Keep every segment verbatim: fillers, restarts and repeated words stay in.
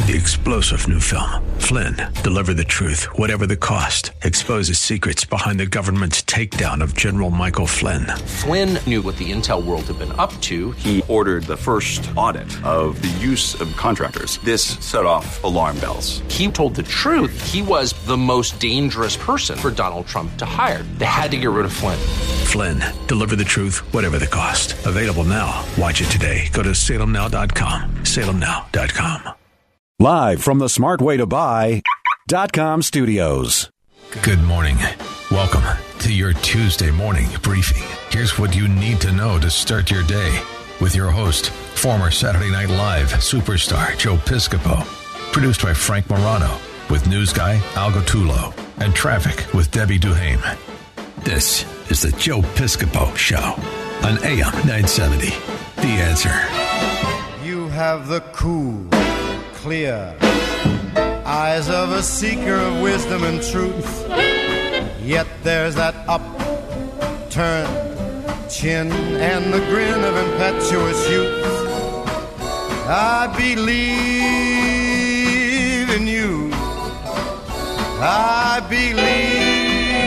The explosive new film, Flynn, deliver the truth, whatever the cost, exposes secrets behind the government's takedown of General Michael Flynn. Flynn knew what the intel world had been up to. He ordered the first audit of the use of contractors. This set off alarm bells. He told the truth. He was the most dangerous person for Donald Trump to hire. They had to get rid of Flynn. Flynn, deliver the truth, whatever the cost. Available now. Watch it today. Go to salem now dot com. salem now dot com. Live from the smart way to buy dot com studios. Good morning. Welcome to your Tuesday morning briefing. Here's what you need to know to start your day with your host, former Saturday Night Live superstar Joe Piscopo. Produced by Frank Morano with news guy Al Gattullo and traffic with Debbie Duhame. This is the Joe Piscopo Show on A M nine seventy. The Answer. You have the cool, clear eyes of a seeker of wisdom and truth. Yet there's that upturned chin and the grin of impetuous youth. I believe in you. I believe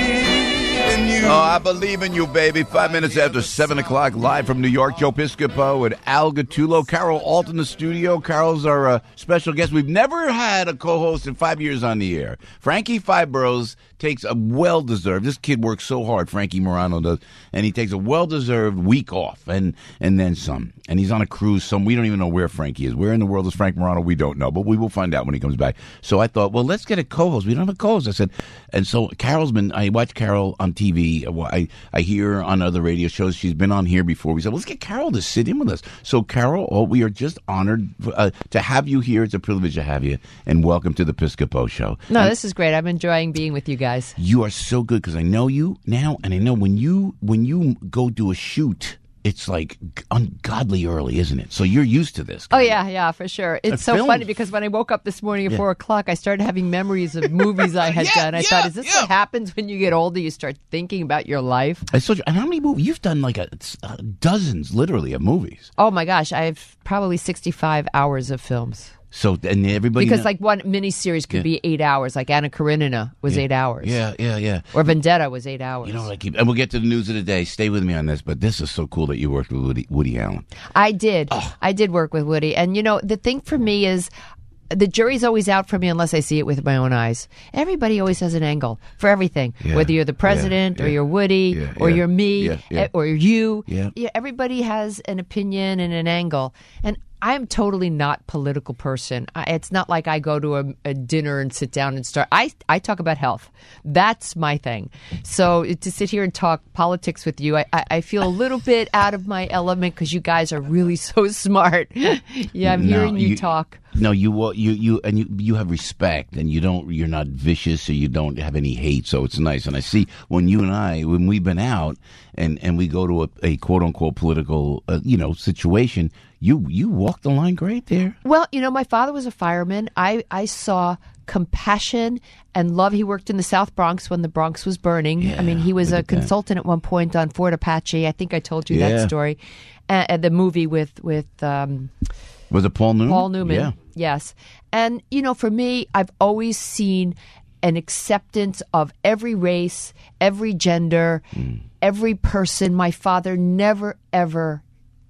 in you. Oh, I believe in you, baby. Five minutes after seven o'clock, live from New York, Joe Piscopo and Al Gattullo. Carol Alt in the studio. Carol's our uh, special guest. We've never had a co-host in five years on the air. Frankie Fibros takes a well-deserved, this kid works so hard, Frankie Morano does, and he takes a well-deserved week off, and and then some. And he's on a cruise. Some we don't even know where Frankie is. Where in the world is Frank Morano? We don't know, but we will find out when he comes back. So I thought, well, let's get a co-host. We don't have a co-host. I said, and so Carol's been, I watch Carol on T V. I, I hear her on other radio shows. She's been on here before. We said, well, let's get Carol to sit in with us. So Carol, oh, we are just honored uh, to have you here. It's a privilege to have you, and welcome to the Piscopo Show. No, and this is great. I'm enjoying being with you guys. You are so good because I know you now, and I know when you when you go do a shoot, it's like ungodly early, isn't it? So you're used to this. Oh, yeah, yeah, for sure. It's so film. funny because when I woke up this morning at yeah. four o'clock, I started having memories of movies I had yeah, done. I yeah, thought, is this yeah. what happens when you get older? You start thinking about your life. I told you, and how many movies? You've done like a, uh, dozens, literally, of movies. Oh, my gosh. I have probably sixty-five hours of films. So, and everybody... Because, know- like, one miniseries could yeah. be eight hours. Like, Anna Karenina was yeah. eight hours. Yeah, yeah, yeah. Or Vendetta was eight hours. You know what I keep... And we'll get to the news of the day. Stay with me on this, but this is so cool that you worked with Woody, Woody Allen. I did. Oh. I did work with Woody. And, you know, the thing for me is... The jury's always out for me unless I see it with my own eyes. Everybody always has an angle for everything. Yeah, Whether you're the president yeah, or yeah, you're Woody yeah, or yeah, you're me yeah, yeah. or you. Yeah. Yeah, everybody has an opinion and an angle. And I'm totally not political person. I, it's not like I go to a, a dinner and sit down and start. I, I talk about health. That's my thing. So to sit here and talk politics with you, I, I, I feel a little bit out of my element because you guys are really so smart. Yeah, I'm No, hearing you, you talk. No, you you you and you you have respect, and you don't you're not vicious, or you don't have any hate. So it's nice. And I see when you and I when we've been out and, and we go to a, a quote unquote political uh, you know situation, you you walk the line great there. Well, you know, my father was a fireman. I I saw compassion and love. He worked in the South Bronx when the Bronx was burning. Yeah, I mean, he was a look at that. consultant at one point on Fort Apache. I think I told you Yeah. that story. Uh, uh, the movie with with. Um, Was it Paul Newman? Paul Newman, Yeah. yes. And, you know, for me, I've always seen an acceptance of every race, every gender, mm. every person. My father never, ever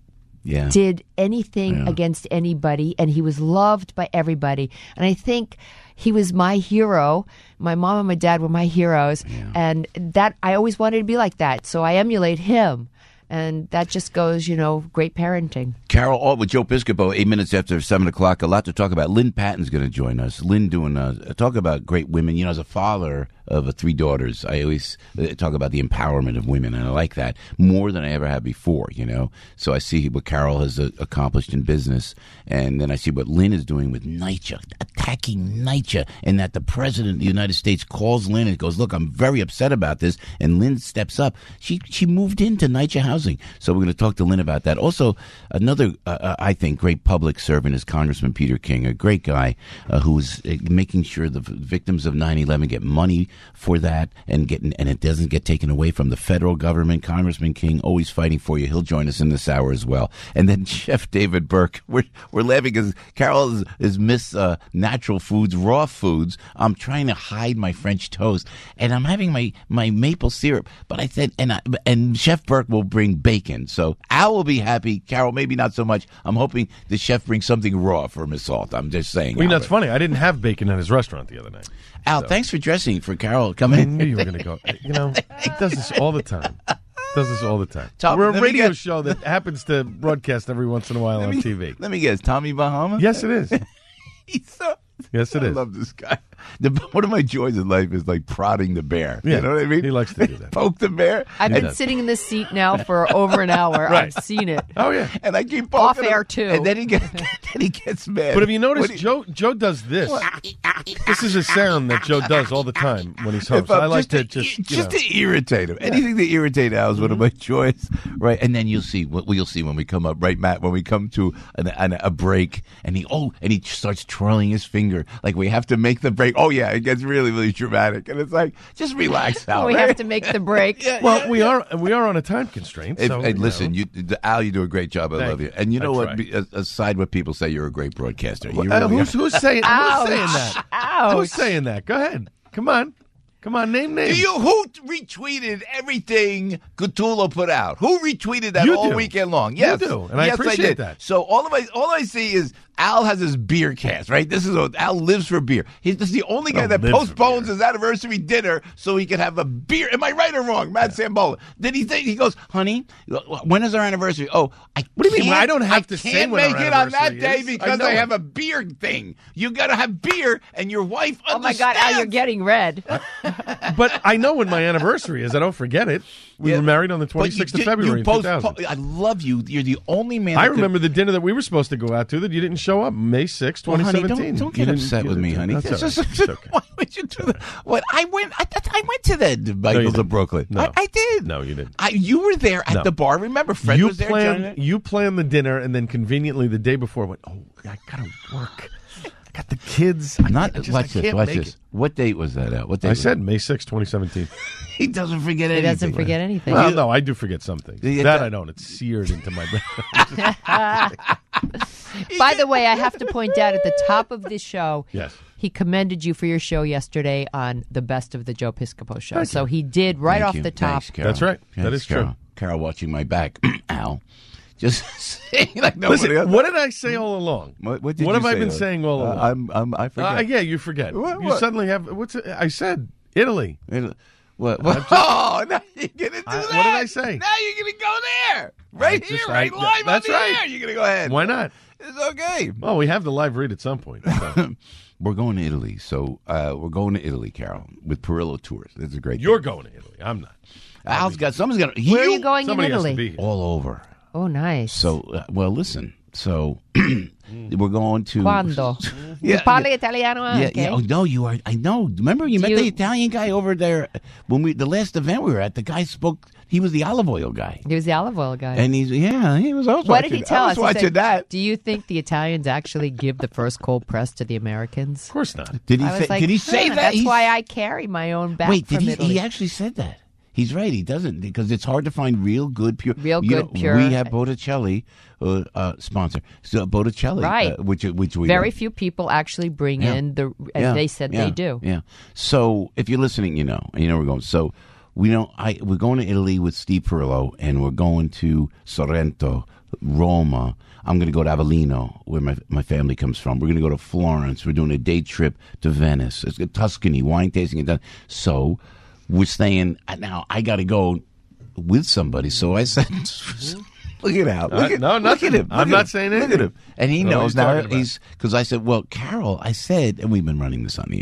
yeah. did anything Yeah. against anybody, and he was loved by everybody. And I think he was my hero. My mom and my dad were my heroes, Yeah. and that I always wanted to be like that. So I emulate him. And that just goes, you know, great parenting. Carol Alt with Joe Piscopo, eight minutes after seven o'clock. A lot to talk about. Lynn Patton's going to join us. Lynn doing a, talk about great women. You know, as a father of uh, three daughters, I always uh, talk about the empowerment of women, and I like that more than I ever had before, you know. So I see what Carol has uh, accomplished in business, and then I see what Lynn is doing with Nycha, a attacking NYCHA, and that the president of the United States calls Lynn and goes, look, I'm very upset about this. And Lynn steps up. She she moved into NYCHA housing. So we're going to talk to Lynn about that. Also, another, uh, I think, great public servant is Congressman Peter King, a great guy uh, who is uh, making sure the victims of nine eleven get money for that and getting, and it doesn't get taken away from the federal government. Congressman King, always fighting for you. He'll join us in this hour as well. And then Chef David Burke. We're, we're laughing because Carol is, is miss uh, natural foods, raw foods. I'm trying to hide my French toast, and I'm having my, my maple syrup. But I said, and I, and Chef Burke will bring bacon. So Al will be happy. Carol, maybe not so much. I'm hoping the chef brings something raw for Miss Salt. I'm just saying. Well, you know, it's funny. I didn't have bacon at his restaurant the other night. Al, so. Thanks for dressing for Carol coming. I knew you were going to go. You know, he does this all the time. Does this all the time. Tom, We're a radio get, show that happens to broadcast every once in a while on me, T V. Let me guess, Tommy Bahama? Yes, it is. He's so. Yes, it I is. I love this guy. The, one of my joys in life is like prodding the bear. Yeah, you know what I mean? He likes to do that. Poke the bear. I've He been does. sitting in this seat now for over an hour. Right. I've seen it. Oh, yeah. And I keep poking Off him, air, too. And then he gets, then he gets mad. But have you noticed, What do Joe Joe does this. This is a sound that Joe does all the time when he's host. If I'm I like just to to, just, you just know. to irritate him. Anything to irritate Al is one of my joys, right? And then you'll see what we'll see when we come up, right, Matt? When we come to an, an, a break, and he oh, and he starts twirling his finger like we have to make the break. Oh yeah, it gets really really dramatic, and it's like just relax, Al. We right? have to make the break. Yeah, Well, yeah, we yeah. are we are on a time constraint. If, So, and you listen, know. you, Al, you do a great job. I Thank love you. you. And you know I what? try. Be, aside what people say, you're a great broadcaster. You Uh, really who's are. who's saying Ouch. who's saying that? Ouch. Who's saying that? Go ahead. Come on. Come on, name Do names. you who retweeted everything Cthulhu put out? Who retweeted that You all do. weekend long? Yes, do, and I yes, appreciate did. that. So all of I all I see is Al has his beer cast, right? This is what Al lives for beer. He's this is the only guy Oh, that lives for postpones beer. his anniversary dinner so he can have a beer. Am I right or wrong, Matt Sambola? Did he think he goes, honey? When is our anniversary? Oh, I What do you mean? can't- I don't have to I say can't when our make it on that anniversary day is. because I know I, it. have a beer thing. You got to have beer, and your wife. Oh my God, Al, you're understands. getting red. But I know when my anniversary is. I don't forget it. We Yeah. were married on the But you twenty-sixth of did- February you in post- two thousand. po- I love you. You're the only man. I that could- remember the dinner that we were supposed to go out to that you didn't show up, May sixth, Well, twenty honey, seventeen. don't, don't You get didn't- upset you with me, didn't- honey. That's It's all just- right. It's okay. Why would you do that? What I went, I, I went to that Michael's didn't. of Brooklyn. No. I, I did. No, you didn't. I, you were there at No. the bar. Remember, Fred You was there. planned, Johnny? you planned the dinner, and then conveniently the day before went, oh, I got to work. I got the kids. I Not can't- just, watch I this. can't Watch make this. it. What date was that? At? What date? I was said it? May sixth, twenty seventeen. he doesn't forget He anything. doesn't forget anything. Well, no, I do forget some things. Yeah, that that- I don't. It's seared into my brain. By the way, I have to point out at the top of this show, Yes. he commended you for your show yesterday on the Best of the Joe Piscopo show. Thank so you. he did right Thank off you. the top. Thanks, Carol. That's right. That Thanks, is true. Carol. Carol watching my back. Al. Just saying like nobody Listen, else. what did I say all along? What, what, did What you have I say, been though? saying all Uh, along? I'm, I'm, I forget. Uh, yeah, you forget. What- You what? suddenly have. What's it, I said? Italy. It- What? what? Oh, now you're gonna do I- that. what did I say? Now you're gonna go there, right I here, just- right I- live that's on the right. air. You're gonna go ahead. Why not? It's okay. Oh, we have the live read at some point. so. We're going to Italy, so uh, we're going to Italy, Carol, with Perillo Tours. It's a great. You're thing. going to Italy. I'm not. Al's got someone's got. Where are you going Somebody in has Italy? to be here. all over. Oh, nice. So, uh, well, listen. So, we're going to. Quando? Yeah, you parli yeah. italiano Yeah, anche? yeah. Oh, no, you are. I know. Remember, you met you- the Italian guy over there when we the last event we were at. The guy spoke. He was the olive oil guy, He was the olive oil guy. and he's yeah. He was also. what did watching, he tell I us? was He watching said, that. Do you think the Italians actually give the first cold press to the Americans? Of course not. Did he? I was Say, like, did he say huh, that? That's He's- why I carry my own bag Wait, did from he? Italy. He actually said that. He's right. He doesn't because it's hard to find real good pure. Real you good, know, pure- We have Botticelli, uh, uh, sponsor. So Botticelli, Right. Uh, which which we Very love. few people actually bring Yeah. in the, and Yeah, they said yeah, they do. Yeah. So if you're listening, you know, you know we're going. So we know I we're going to Italy with Steve Perillo, and we're going to Sorrento, Roma. I'm going to go to Avellino, where my my family comes from. We're going to go to Florence. We're doing a day trip to Venice. It's Tuscany, wine tasting, and done. So we're staying. Now I got to go with somebody. So I said. Look at Al. Look Uh, at, no, look nothing. at him. I'm Look at not him. saying Look at anything. him. And he I know what knows he's now. talking about. He's because I said, well, Carol, I said, and we've been running this on the air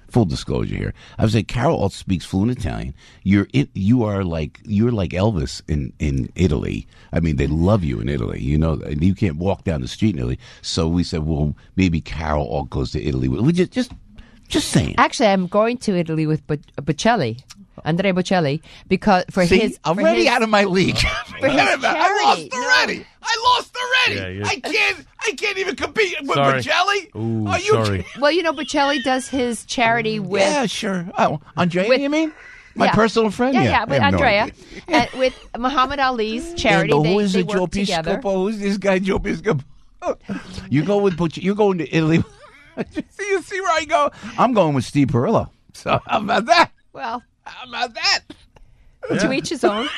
full disclosure here. I was like, Carol also speaks fluent Italian. You're in, you are like you're like Elvis in, in Italy. I mean, they love you in Italy. You know, and you can't walk down the street in Italy. So we said, well, maybe Carol all goes to Italy. We just just just saying. Actually, I'm going to Italy with Bo- Bocelli. Andrea Bocelli, because for See, his I'm for already his, out of my league. for his I charity. lost already. No. I lost already. Yeah, you- I can't. I can't even compete with Sorry. Bocelli. Ooh, Are you sorry. Well, you know, Bocelli does his charity with Yeah, sure. Oh, Andrea, With- you mean? My yeah. personal friend? Yeah, Yeah, yeah, with I have no Andrea, idea. and with Muhammad Ali's charity. And they who is they it, work Joe together. Piscopo? Who's this guy, Joe Piscopo? You go with Bocelli. You're going to Italy. see, you see where I go? I'm going with Steve Perillo. So how about that? Well, How about that? to each his own.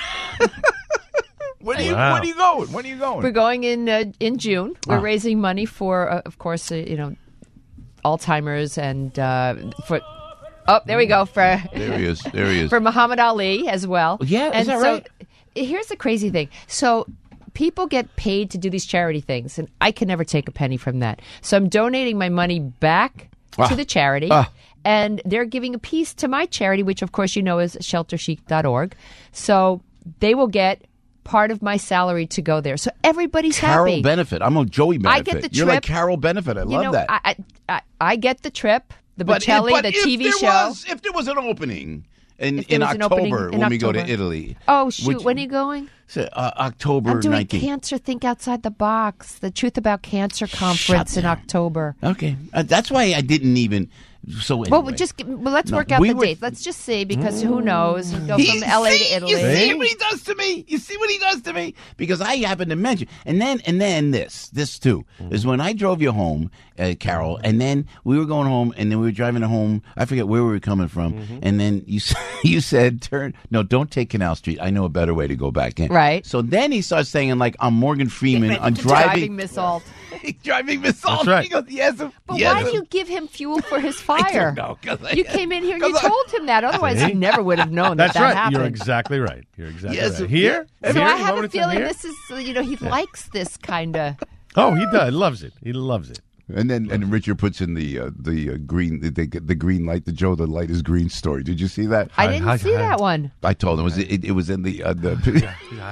When are you? Wow. When are you going? When are you going? We're going in uh, in June. We're Ah. raising money for, uh, of course, uh, you know, Alzheimer's and uh, for. Oh, there we go for There he is. There he is. for Muhammad Ali as well. Yeah, is and that so right? here's the crazy thing. So people get paid to do these charity things, and I can never take a penny from that. So I'm donating my money back Ah. to the charity. Ah. And they're giving a piece to my charity, which, of course, you know is shelter chic dot org. So they will get part of my salary to go there. So everybody's Carol happy. Benefit. I'm a Joey Benefit. I get the You're like trip. Carol Benefit. I you love know, that. I, I, I, I get the trip, the But if- Bocelli, but the if T V there show. Was, if there was an opening in, If there in was an opening October in when we go to October. Italy. Oh, shoot. which- When are you going? So, uh, October I'm doing nineteenth. Cancer Think Outside the Box, the Truth About Cancer conference in there. October. Okay. Uh, that's why I didn't even. So anyway. Well, we just well, let's No, work out we the were- dates. Let's just see, because who knows? Go He- from L A see, to Italy. You see See? what he does to me? You see what he does to me? Because I happen to mention, and then and then this, this too, is when I drove you home, uh, Carol, and then we were going home, and then we were driving home. I forget where we were coming from, and then you s- you said, "Turn, no, don't take Canal Street. I know a better way to go back in." Right. So then he starts saying, like, I'm Morgan Freeman. I'm driving driving, Miss Alt. driving Miss Alt. right. He goes, yes, But yes. why do you give him fuel for his I fire? don't know, 'cause I- You came in here and you 'cause I- told him that. Otherwise, See? he never would have known That's that that right. happened. You're exactly right. You're exactly Yes, right. Here? yeah. so Here? I You have want a me to feeling here? this is, you know, he likes this kind of. Oh, he does. He loves it. He loves it. And then and Richard puts in the uh, the uh, green the, the the green light, the Joe the light is green story. Did you see that? I Hi, didn't hi, see hi. that one. I told him it was it, it was in the uh, the.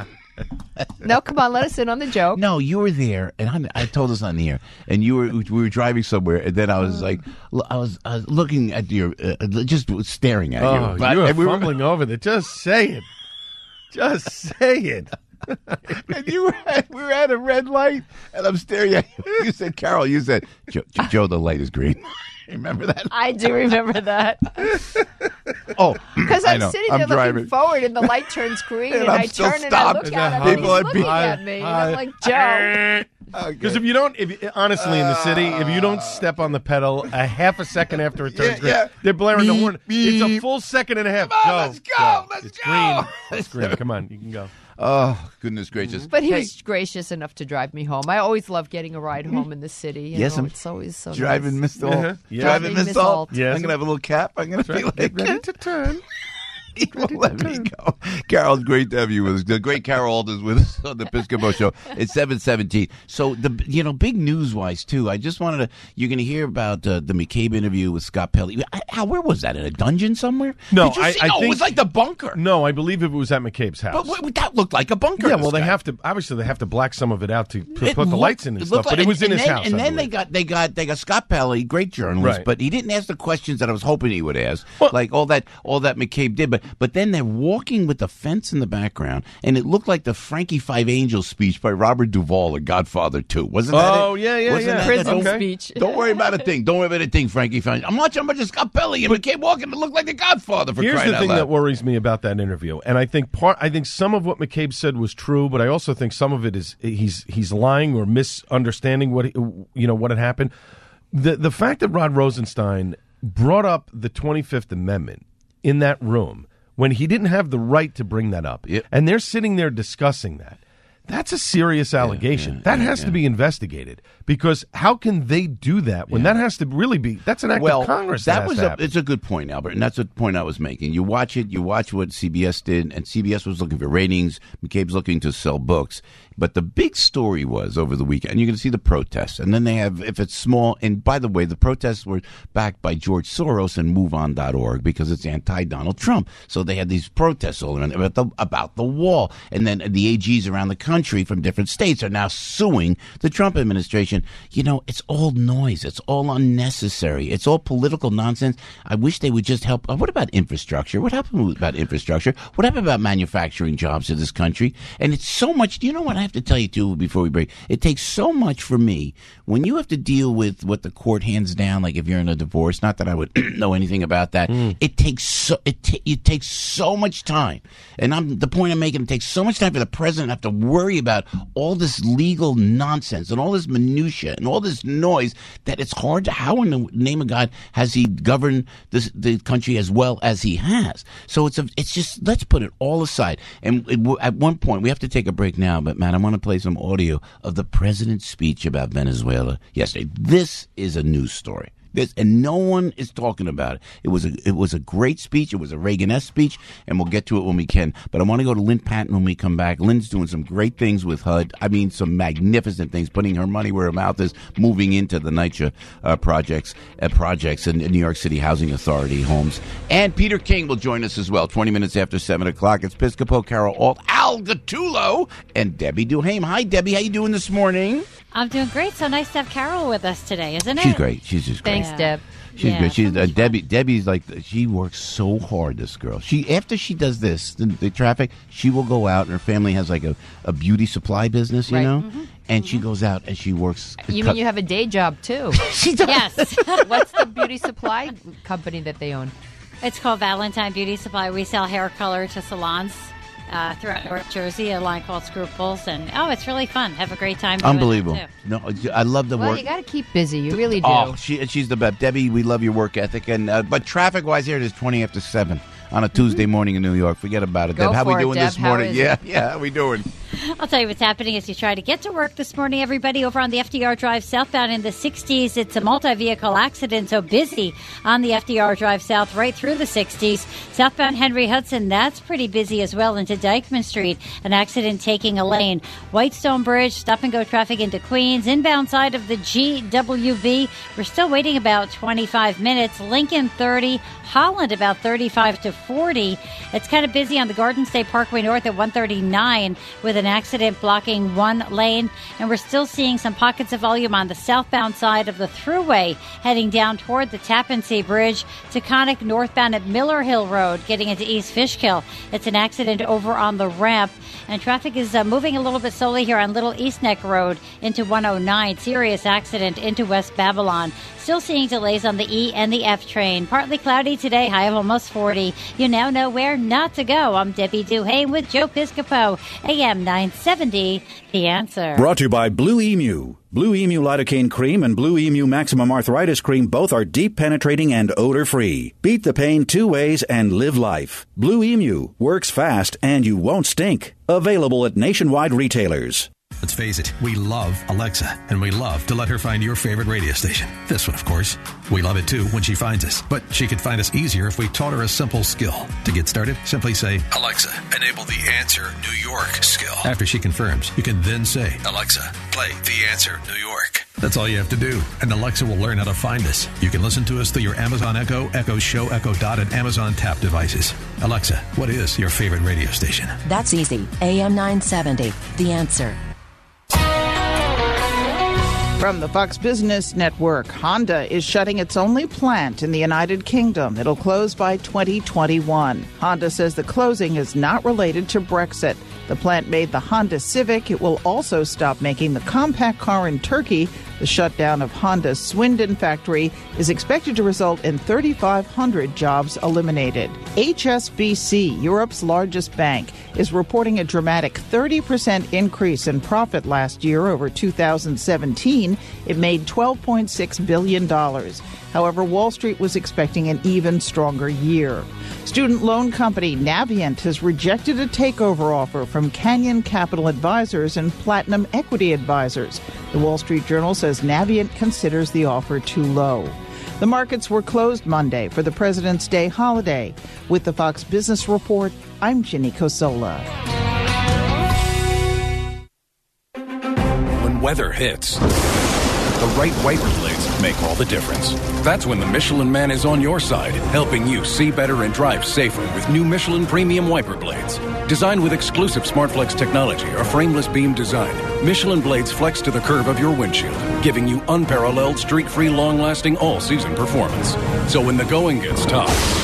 No, come on, let us in on the joke. No, you were there, and I, I told us on the air, and you were we were driving somewhere, and then I was like, l- I was I was looking at your uh, just staring at Oh, you. But- you were and we were- fumbling over there. Just say it. Just say it. and you were at, we were at a red light, and I'm staring at you. You said, Carol, you said, Joe, Joe the light is green. Remember that? I do remember that. Oh, Because I I'm know. sitting I'm there driving. looking forward and the the light turns green And and, I'm I still turn and I stopped. look And at the him and people he's are looking being- at me. And I'm like, Joe. Because if you don't, if honestly in the city, if you don't step on the pedal a half a second after it turns Yeah, green, yeah. they're blaring the Beep, horn. It's a beep. full second and a half. Come on, Go, let's go, let's it's go. green. It's green. Come on, you can go. Oh, goodness gracious. But he Hey, was gracious enough to drive me home. I always love getting a ride home in the city. You Yes, know, I'm it's always so driving nice. Miss Alt. Uh-huh. Yeah. Driving Driving Miss Miss Alt. Alt. Yes. I'm going to have a little cap. I'm going to be like, Get ready to turn. he won't let me go. Carol, it's great to have you with us. The great Carol Alt is with us on the Piscopo Show. It's seven seventeen. So, the you know, big news-wise, too, I just wanted to, you're going to hear about uh, the McCabe interview with Scott Pelley. I, how, where was that? In a dungeon somewhere? No, Did you I- see? I no, it think- was like the bunker. No, I believe it was at McCabe's house. But what, that looked like a bunker. yeah, this well, they guy. have to. Obviously, they have to black some of it out to, to It put the looked- lights in and it stuff. looked But like- it was in and his then, house. And I then they believe. got they got they got Scott Pelley, great journalist, Right. but he didn't ask the questions that I was hoping he would ask, Well- like all that all that McCabe did. But but then they're walking with the fence in the background, and it looked like the Frankie Five Angels speech by Robert Duvall in Godfather Two. Wasn't that Oh, it? yeah, yeah, Wasn't yeah. that- Prison don't, speech. Don't worry about a thing. Don't worry about a thing, Frankie Five. I'm watching a bunch of Scott Pelley and McCabe walking to look like the Godfather for Here's crying the out thing loud. that worries me about that interview, and I think part. I think some of what McCabe said was true, but I also think some of it is he's he's lying or misunderstanding what he, you know what had happened. The the fact that Rod Rosenstein brought up the twenty-fifth Amendment in that room when he didn't have the right to bring that up, Yep. and they're sitting there discussing that. That's a serious allegation. yeah, that yeah, has yeah. to be investigated because how can they do that when Yeah. that has to really be? That's an act well, of Congress. that has was to a, happen. it's a good point, Albert, and that's a point I was making. You watch it, you watch what C B S did, and C B S was looking for ratings. McCabe's looking to sell books, But the big story was over the weekend, you're going to see the protests. And then they have, if it's small, and by the way, the protests were backed by George Soros and move on dot org because it's anti-Donald Trump. So they had these protests all around about the, about the wall. And then the A Gs around the country from different states are now suing the Trump administration. You know, it's all noise. It's all unnecessary. It's all political nonsense. I wish they would just help. What about infrastructure? What happened about infrastructure? What happened about manufacturing jobs in this country? And it's so much. Do you know what I have to tell you, too, before we break? It takes so much for me when you have to deal with what the court hands down, like if you're in a divorce, not that I would know anything about that. Mm. It takes so it, t- it takes so much time. And I'm the point I'm making, it takes so much time for the president to have to worry about all this legal nonsense and all this minutia and all this noise that it's hard to, how in the name of God has he governed this, the country as well as he has? So it's a, it's just, let's put it all aside. And it, at one point, we have to take a break now, but Matt, I want to play some audio of the president's speech about Venezuela yesterday. This is a news story. This, and no one is talking about it. It was a it was a great speech. It was a Reagan-esque speech, and we'll get to it when we can. But I want to go to Lynn Patton when we come back. Lynn's doing some great things with H U D. I mean, some magnificent things, putting her money where her mouth is, moving into the NYCHA uh, projects uh, projects in, in New York City Housing Authority homes. And Peter King will join us as well, twenty minutes after seven o'clock. It's Piscopo, Carol Alt, Al Gattullo, and Debbie Duhame. Hi, Debbie. How you doing this morning? I'm doing great. So nice to have Carol with us today, isn't it? She's great. She's just great. Thanks, yeah. Deb. She's yeah, great. She's so uh, Debbie. Debbie's like, she works so hard. This girl. She after she does this, the, the traffic, she will go out, and her family has like a, a beauty supply business, you right. know, mm-hmm. and mm-hmm. she goes out and she works. You cut- mean you have a day job too? She does. Yes. What's the beauty supply company that they own? It's called Valentine Beauty Supply. We sell hair color to salons uh, throughout North Jersey, a line called Scruples, and oh, it's really fun. Have a great time. Doing Unbelievable. It too. No, I love the well, work. You got to keep busy. You really do. Oh, she, she's the best. Debbie, we love your work ethic. And uh, but traffic-wise, here it is twenty after seven on a Tuesday morning in New York. Forget about it, Go Deb. How for we it, doing Deb. this How morning? is Yeah, it? yeah. How we doing? I'll tell you what's happening as you try to get to work this morning, everybody. Over on the F D R Drive southbound in the sixties, it's a multi-vehicle accident, so busy on the F D R Drive south right through the sixties. Southbound Henry Hudson, that's pretty busy as well into Dykeman Street. An accident taking a lane. Whitestone Bridge, stop-and-go traffic into Queens. Inbound side of the G W V, we're still waiting about twenty-five minutes. Lincoln thirty, Holland about thirty-five to forty. It's kind of busy on the Garden State Parkway North at one thirty-nine with an accident blocking one lane. And we're still seeing some pockets of volume on the southbound side of the Thruway heading down toward the Tappan Zee Bridge. Taconic northbound at Miller Hill Road getting into East Fishkill. It's an accident over on the ramp. And traffic is uh, moving a little bit slowly here on Little East Neck Road into one oh nine. Serious accident into West Babylon. Still seeing delays on the E and the F train. Partly cloudy today, high of almost forty. You now know where not to go. I'm Debbie Duhame with Joe Piscopo, A M nine seventy, The Answer. Brought to you by Blue Emu. Blue Emu Lidocaine Cream and Blue Emu Maximum Arthritis Cream both are deep penetrating and odor-free. Beat the pain two ways and live life. Blue Emu works fast and you won't stink. Available at nationwide retailers. Let's face it, we love Alexa, and we love to let her find your favorite radio station. This one, of course. We love it, too, when she finds us. But she could find us easier if we taught her a simple skill. To get started, simply say, Alexa, enable the Answer New York skill. After she confirms, you can then say, Alexa, play the Answer New York. That's all you have to do, and Alexa will learn how to find us. You can listen to us through your Amazon Echo, Echo Show, Echo Dot, and Amazon Tap devices. Alexa, what is your favorite radio station? That's easy. A M nine seventy, The Answer. From the Fox Business Network, Honda is shutting its only plant in the United Kingdom. It'll close by twenty twenty-one. Honda says the closing is not related to Brexit. The plant made the Honda Civic. It will also stop making the compact car in Turkey. The shutdown of Honda's Swindon factory is expected to result in thirty-five hundred jobs eliminated. H S B C, Europe's largest bank, is reporting a dramatic thirty percent increase in profit last year over two thousand seventeen. It made twelve point six billion dollars. However, Wall Street was expecting an even stronger year. Student loan company Navient has rejected a takeover offer from Canyon Capital Advisors and Platinum Equity Advisors. The Wall Street Journal says Navient considers the offer too low. The markets were closed Monday for the President's Day holiday. With the Fox Business Report, I'm Ginny Cosola. when weather hits. The right wiper blades make all the difference. That's when the Michelin Man is on your side, helping you see better and drive safer with new Michelin Premium Wiper Blades. Designed with exclusive SmartFlex technology or frameless beam design, Michelin blades flex to the curve of your windshield, giving you unparalleled, streak-free, long-lasting, all-season performance. So when the going gets tough,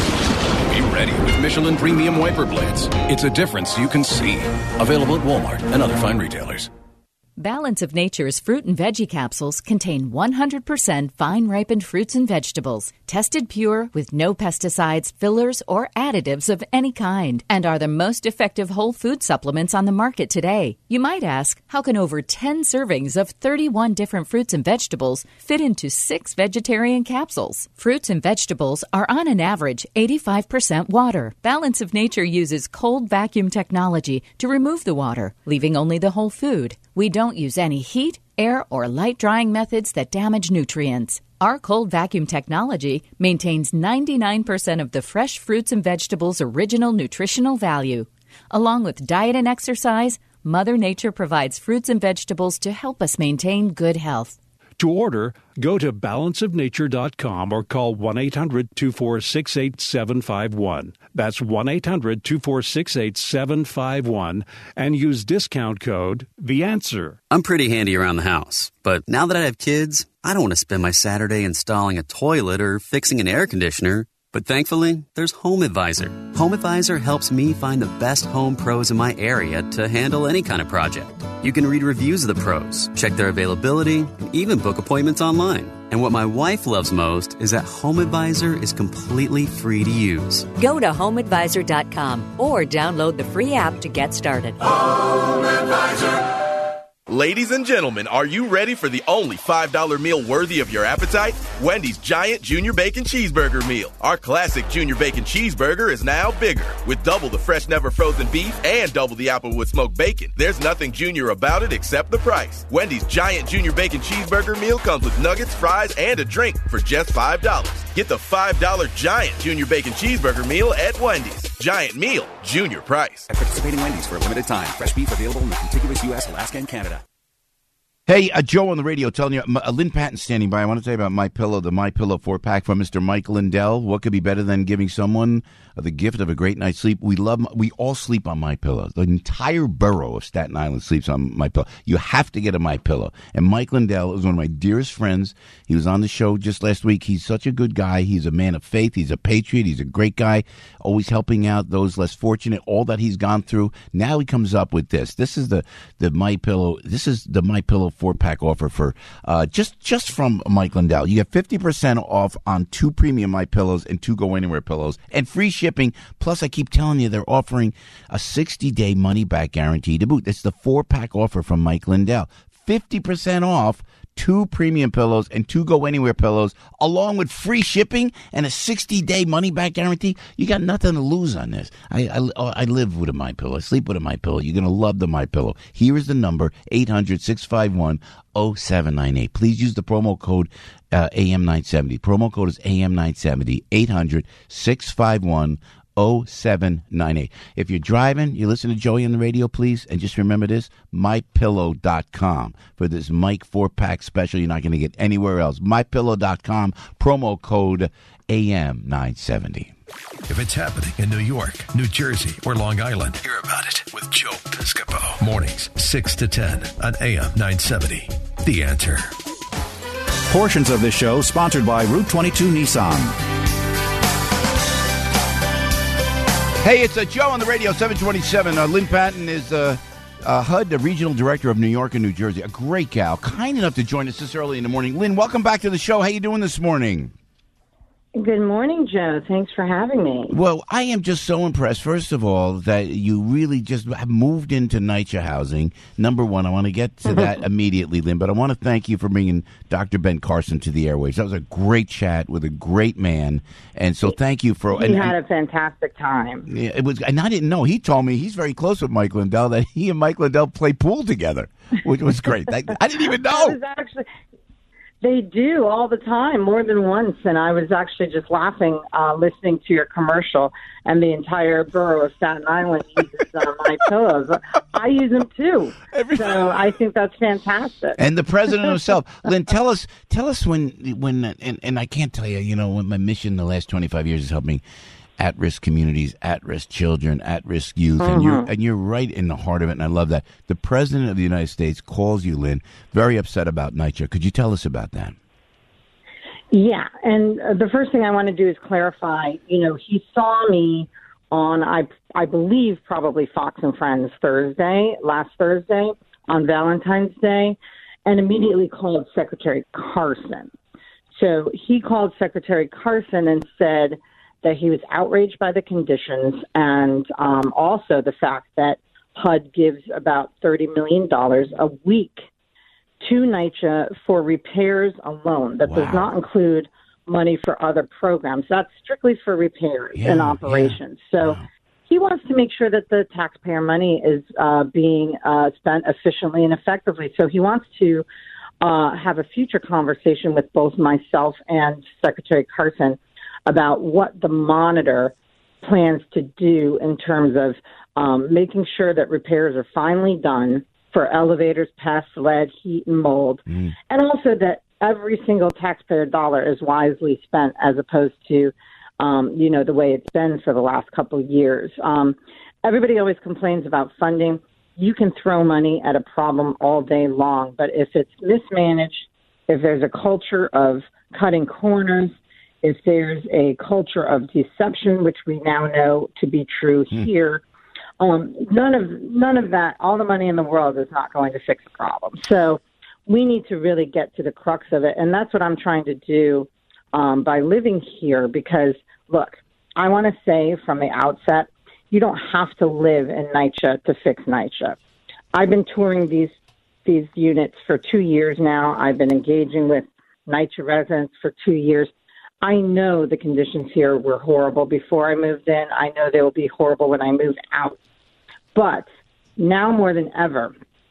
be ready with Michelin Premium Wiper Blades. It's a difference you can see. Available at Walmart and other fine retailers. Balance of Nature's fruit and veggie capsules contain one hundred percent fine-ripened fruits and vegetables, tested pure with no pesticides, fillers, or additives of any kind, and are the most effective whole food supplements on the market today. You might ask, how can over ten servings of thirty-one different fruits and vegetables fit into six vegetarian capsules? Fruits and vegetables are on an average eighty-five percent water. Balance of Nature uses cold vacuum technology to remove the water, leaving only the whole food. We don't use any heat, air, or light drying methods that damage nutrients. Our cold vacuum technology maintains ninety-nine percent of the fresh fruits and vegetables' original nutritional value. Along with diet and exercise, Mother Nature provides fruits and vegetables to help us maintain good health. To order, go to balance of nature dot com or call one eight hundred two four six eight seven five one. That's one eight hundred two four six eight seven five one and use discount code The Answer. I'm pretty handy around the house, but now that I have kids, I don't want to spend my Saturday installing a toilet or fixing an air conditioner. But thankfully, there's HomeAdvisor. HomeAdvisor helps me find the best home pros in my area to handle any kind of project. You can read reviews of the pros, check their availability, and even book appointments online. And what my wife loves most is that HomeAdvisor is completely free to use. Go to home advisor dot com or download the free app to get started. HomeAdvisor. Ladies and gentlemen, are you ready for the only five dollar meal worthy of your appetite? Wendy's Giant Junior Bacon Cheeseburger Meal. Our classic Junior Bacon Cheeseburger is now bigger, with double the fresh, never frozen beef and double the Applewood smoked bacon. There's nothing junior about it except the price. Wendy's Giant Junior Bacon Cheeseburger Meal comes with nuggets, fries, and a drink for just five dollars. Get the five dollar Giant Junior Bacon Cheeseburger Meal at Wendy's. Giant Meal, Junior price. At participating Wendy's for a limited time. Fresh beef available in the contiguous U S, Alaska, and Canada. Hey, uh, Joe on the radio telling you, uh, Lynn Patton standing by. I want to tell you about My Pillow, the My Pillow four-pack from Mister Mike Lindell. What could be better than giving someone uh, the gift of a great night's sleep? We love, we all sleep on My Pillow. The entire borough of Staten Island sleeps on My Pillow. You have to get a My Pillow. And Mike Lindell is one of my dearest friends. He was on the show just last week. He's such a good guy. He's a man of faith. He's a patriot. He's a great guy, always helping out those less fortunate. All that he's gone through. Now he comes up with this. This is the the My Pillow. This is the My Pillow four-pack offer for uh, just just from Mike Lindell. You get fifty percent off on two premium My Pillows and two Go Anywhere pillows and free shipping. Plus, I keep telling you, they're offering a sixty-day money-back guarantee to boot. It's the four-pack offer from Mike Lindell. fifty percent off two premium pillows and two Go Anywhere pillows, along with free shipping and a sixty-day money-back guarantee. You got nothing to lose on this. I, I, I live with a My Pillow. I sleep with a My Pillow. You're going to love the My Pillow. Here is the number, eight hundred six five one oh seven nine eight. Please use the promo code uh, A M nine seventy. Promo code is A M nine seventy, eight hundred six five one oh seven nine eight. If you're driving, you listen to Joey on the radio, please, and just remember this, my pillow dot com for this Mike four-pack special you're not going to get anywhere else. my pillow dot com, promo code A M nine seventy. If it's happening in New York, New Jersey, or Long Island, hear about it with Joe Piscopo. Mornings, six to ten on A M nine seventy. The Answer. Portions of this show sponsored by Route twenty-two Nissan. Hey, it's uh, Joe on the radio, seven twenty-seven. Uh, Lynn Patton is uh, uh, H U D, the Regional Director of New York and New Jersey. A great gal, kind enough to join us this early in the morning. Lynn, welcome back to the show. How you doing this morning? Good morning, Joe. Thanks for having me. Well, I am just so impressed, first of all, that you really just have moved into NYCHA housing. Number one, I want to get to that immediately, Lynn, but I want to thank you for bringing Doctor Ben Carson to the airwaves. That was a great chat with a great man, and so thank you for... He and, had a fantastic time. Yeah, it was, and I didn't know. He told me he's very close with Mike Lindell, that he and Mike Lindell play pool together, which was great. I, I didn't even know. That was actually... They do all the time, more than once. And I was actually just laughing uh, listening to your commercial, and the entire borough of Staten Island uses uh, my pillows. I use them too. So I think that's fantastic. And the president himself, Lynn, tell us, tell us when, when, and, and I can't tell you, you know, when my mission the last twenty-five years is helping at-risk communities, at-risk children, at-risk youth, mm-hmm. and you're and you're right in the heart of it, and I love that. The President of the United States calls you, Lynn, very upset about NYCHA. Could you tell us about that? Yeah, and uh, the first thing I want to do is clarify, you know, he saw me on, I, I believe, probably Fox and Friends Thursday, last Thursday, on Valentine's Day, and immediately called Secretary Carson. So he called Secretary Carson and said that he was outraged by the conditions, and um, also the fact that H U D gives about thirty million dollars a week to NYCHA for repairs alone. That wow. does not include money for other programs. That's strictly for repairs yeah, and operations. Yeah. So wow. he wants to make sure that the taxpayer money is uh, being uh, spent efficiently and effectively. So he wants to uh, have a future conversation with both myself and Secretary Carson about what the monitor plans to do in terms of um, making sure that repairs are finally done for elevators, pests, lead, heat, and mold, mm. and also that every single taxpayer dollar is wisely spent as opposed to, um, you know, the way it's been for the last couple of years. Um, everybody always complains about funding. You can throw money at a problem all day long, but if it's mismanaged, if there's a culture of cutting corners, if there's a culture of deception, which we now know to be true mm. here, um, none of none of that, all the money in the world is not going to fix the problem. So we need to really get to the crux of it, and that's what I'm trying to do um, by living here. Because, look, I want to say from the outset, you don't have to live in NYCHA to fix NYCHA. I've been touring these these units for two years now. I've been engaging with NYCHA residents for two years. I know the conditions here were horrible before I moved in. I know they will be horrible when I move out. But now more than ever,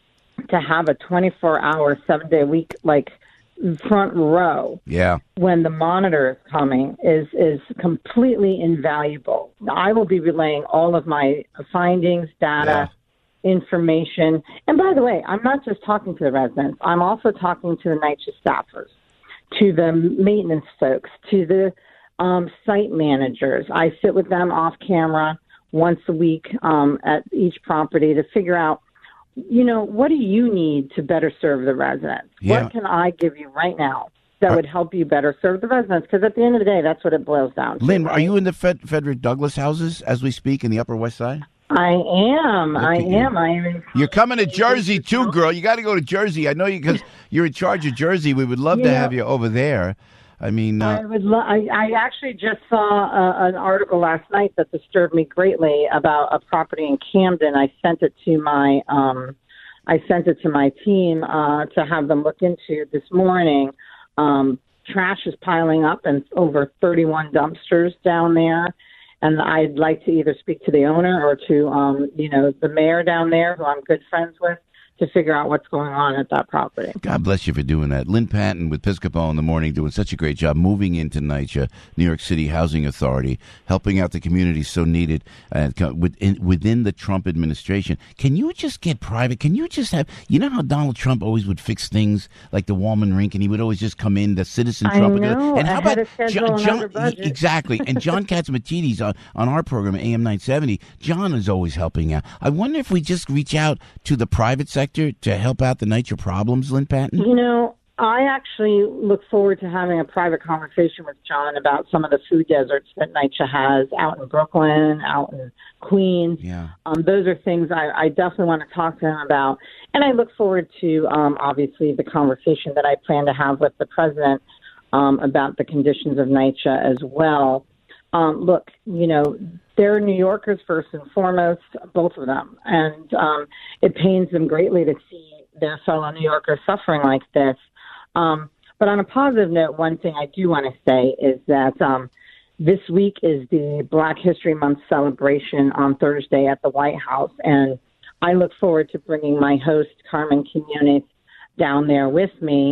to have a twenty-four hour, seven-day-a-week, like, front row yeah. when the monitor is coming is, is completely invaluable. I will be relaying all of my findings, data, yeah. information. And by the way, I'm not just talking to the residents. I'm also talking to the NYCHA staffers, to the maintenance folks, to the um, site managers. I sit with them off camera once a week um, at each property to figure out, you know, what do you need to better serve the residents? Yeah. What can I give you right now that would help you better serve the residents? Because at the end of the day, that's what it boils down to. Lynn, right? are you in the Fed- Frederick Douglass houses as we speak in the Upper West Side? I am. I am. I am. You're coming to Jersey too, girl. You got to go to Jersey. I know you because you're in charge of Jersey. We would love yeah. to have you over there. I mean, uh, I would. Lo- I, I actually just saw uh, an article last night that disturbed me greatly about a property in Camden. I sent it to my. Um, I sent it to my team uh, to have them look into this morning. Um, trash is piling up and over thirty-one dumpsters down there. And I'd like to either speak to the owner or to, um, you know, the mayor down there, who I'm good friends with, to figure out what's going on at that property. God bless you for doing that. Lynn Patton with Piscopo in the Morning doing such a great job moving into NYCHA, New York City Housing Authority, helping out the community so needed uh, within, within the Trump administration. Can you just get private? Can you just have, you know how Donald Trump always would fix things like the Wallman Rink and he would always just come in, the citizen I Trump. know, and how about John, John exactly. And John Katzmatidis on, on our program, A M nine seventy, John is always helping out. I wonder if we just reach out to the private sector to help out the NYCHA problems, Lynn Patton? You know, I actually look forward to having a private conversation with John about some of the food deserts that NYCHA has out in Brooklyn, out in Queens. Yeah. Um, those are things I, I definitely want to talk to him about. And I look forward to, um, obviously, the conversation that I plan to have with the president um, about the conditions of NYCHA as well. Um, look, you know, they're New Yorkers first and foremost, both of them. And um, it pains them greatly to see their fellow New Yorkers suffering like this. Um, but on a positive note, one thing I do want to say is that um, this week is the Black History Month celebration on Thursday at the White House. And I look forward to bringing my host, Carmen Quinones, down there with me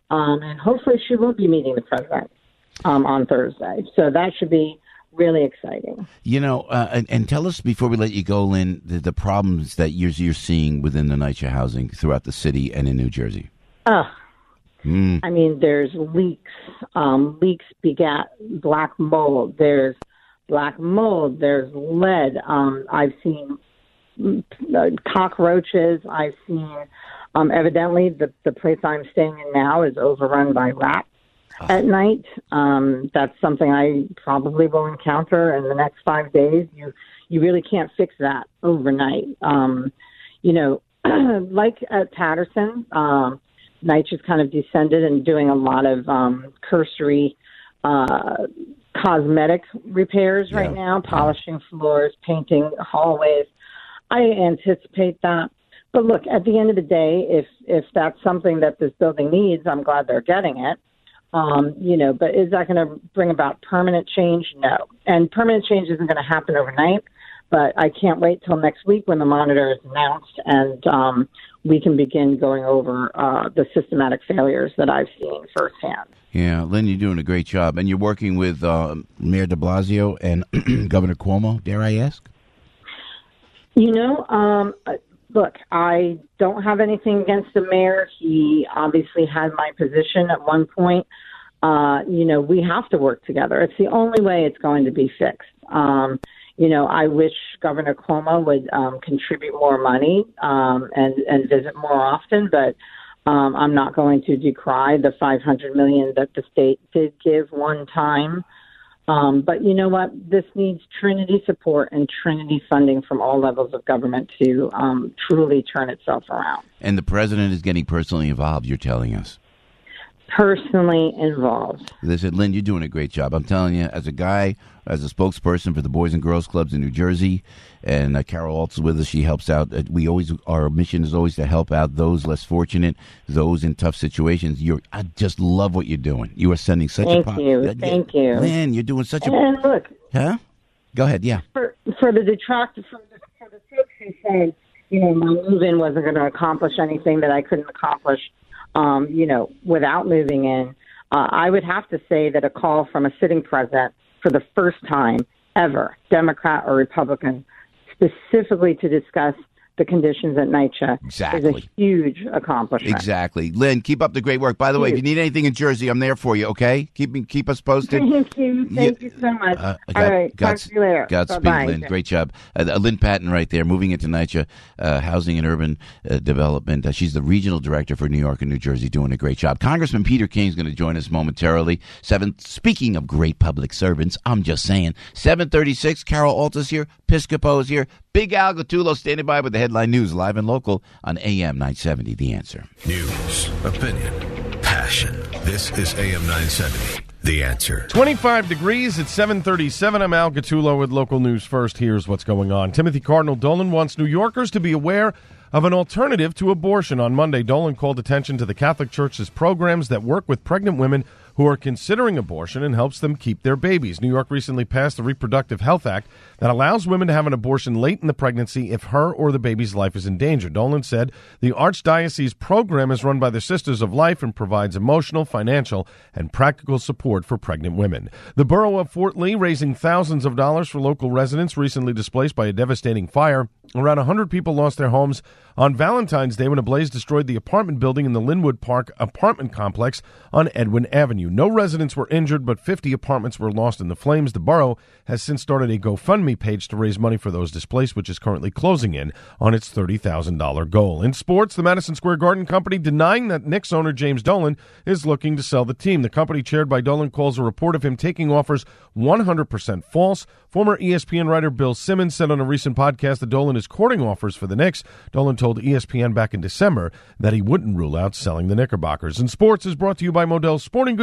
Um, and hopefully she will be meeting the president um, on Thursday. So that should be really exciting. You know, uh, and, and tell us before we let you go, Lynn, the, the problems that you're, you're seeing within the NYCHA housing throughout the city and in New Jersey. Uh, mm. I mean, there's leaks. Um, leaks begat black mold. There's black mold. There's lead. Um, I've seen uh, cockroaches. I've seen, um, evidently, the, the place I'm staying in now is overrun by rats at night. Um, that's something I probably will encounter in the next five days. You you really can't fix that overnight. Um, you know, like at Patterson, um, NYCHA's kind of descended and doing a lot of um, cursory uh, cosmetic repairs yeah. right now, polishing floors, painting hallways. I anticipate that. But look, at the end of the day, if if that's something that this building needs, I'm glad they're getting it. Um, you know, but is that going to bring about permanent change? No. And permanent change isn't going to happen overnight, but I can't wait till next week when the monitor is announced and um, we can begin going over uh, the systematic failures that I've seen firsthand. Yeah, Lynn, you're doing a great job. And you're working with uh, Mayor de Blasio and Governor Cuomo, dare I ask? You know, um, look, I don't have anything against the mayor. He obviously had my position at one point. Uh, you know, we have to work together. It's the only way it's going to be fixed. Um, you know, I wish Governor Cuomo would um, contribute more money um, and, and visit more often, but um, I'm not going to decry the five hundred million dollars that the state did give one time. Um, but you know what? This needs Trinity support and Trinity funding from all levels of government to um, truly turn itself around. And the president is getting personally involved, you're telling us. Personally involved. Listen, Lynn, you're doing a great job. I'm telling you, as a guy, as a spokesperson for the Boys and Girls Clubs in New Jersey, and uh, Carol Alt's with us. She helps out. Uh, we always, our mission is always to help out those less fortunate, those in tough situations. You're, I just love what you're doing. You are sending such Thank a... Thank you. Uh, Thank you. Lynn, you're doing such and a... And look... Huh? Go ahead, yeah. For, for the detractors, for the, for the folks who said, you know, my move-in wasn't going to accomplish anything that I couldn't accomplish, um, you know, without moving in, uh, I would have to say that a call from a sitting president for the first time ever, Democrat or Republican, specifically to discuss the conditions at NYCHA exactly. is a huge accomplishment. Exactly. Lynn, keep up the great work. By the huge. way, if you need anything in Jersey, I'm there for you, okay? Keep me, keep us posted. Thank you. Thank yeah. you so much. Uh, God, All right. God, Talk to you later. Godspeed, Bye-bye. Lynn. Great job. Uh, Lynn Patton right there, moving into NYCHA uh, Housing and Urban uh, Development. Uh, she's the regional director for New York and New Jersey, doing a great job. Congressman Peter King is going to join us momentarily. Seven. Speaking of great public servants, I'm just saying. seven thirty-six, Carol Alt is here. Piscopo is here. Big Al Gattulo standing by with the headline news, live and local on A M nine seventy, The Answer. News, opinion, passion. This is A M nine seventy, The Answer. twenty-five degrees at seven thirty-seven. I'm Al Gattulo with local news first. Here's what's going on. Timothy Cardinal Dolan wants New Yorkers to be aware of an alternative to abortion. On Monday, Dolan called attention to the Catholic Church's programs that work with pregnant women who are considering abortion and helps them keep their babies. New York recently passed the Reproductive Health Act that allows women to have an abortion late in the pregnancy if her or the baby's life is in danger. Dolan said the Archdiocese program is run by the Sisters of Life and provides emotional, financial, and practical support for pregnant women. The borough of Fort Lee raising thousands of dollars for local residents recently displaced by a devastating fire. Around one hundred people lost their homes on Valentine's Day when a blaze destroyed the apartment building in the Linwood Park apartment complex on Edwin Avenue. No residents were injured, but fifty apartments were lost in the flames. The borough has since started a GoFundMe page to raise money for those displaced, which is currently closing in on its thirty thousand dollars goal. In sports, the Madison Square Garden Company denying that Knicks owner James Dolan is looking to sell the team. The company chaired by Dolan calls a report of him taking offers one hundred percent false. Former E S P N writer Bill Simmons said on a recent podcast that Dolan is courting offers for the Knicks. Dolan told E S P N back in December that he wouldn't rule out selling the Knickerbockers. And sports is brought to you by Modell's Sporting Goods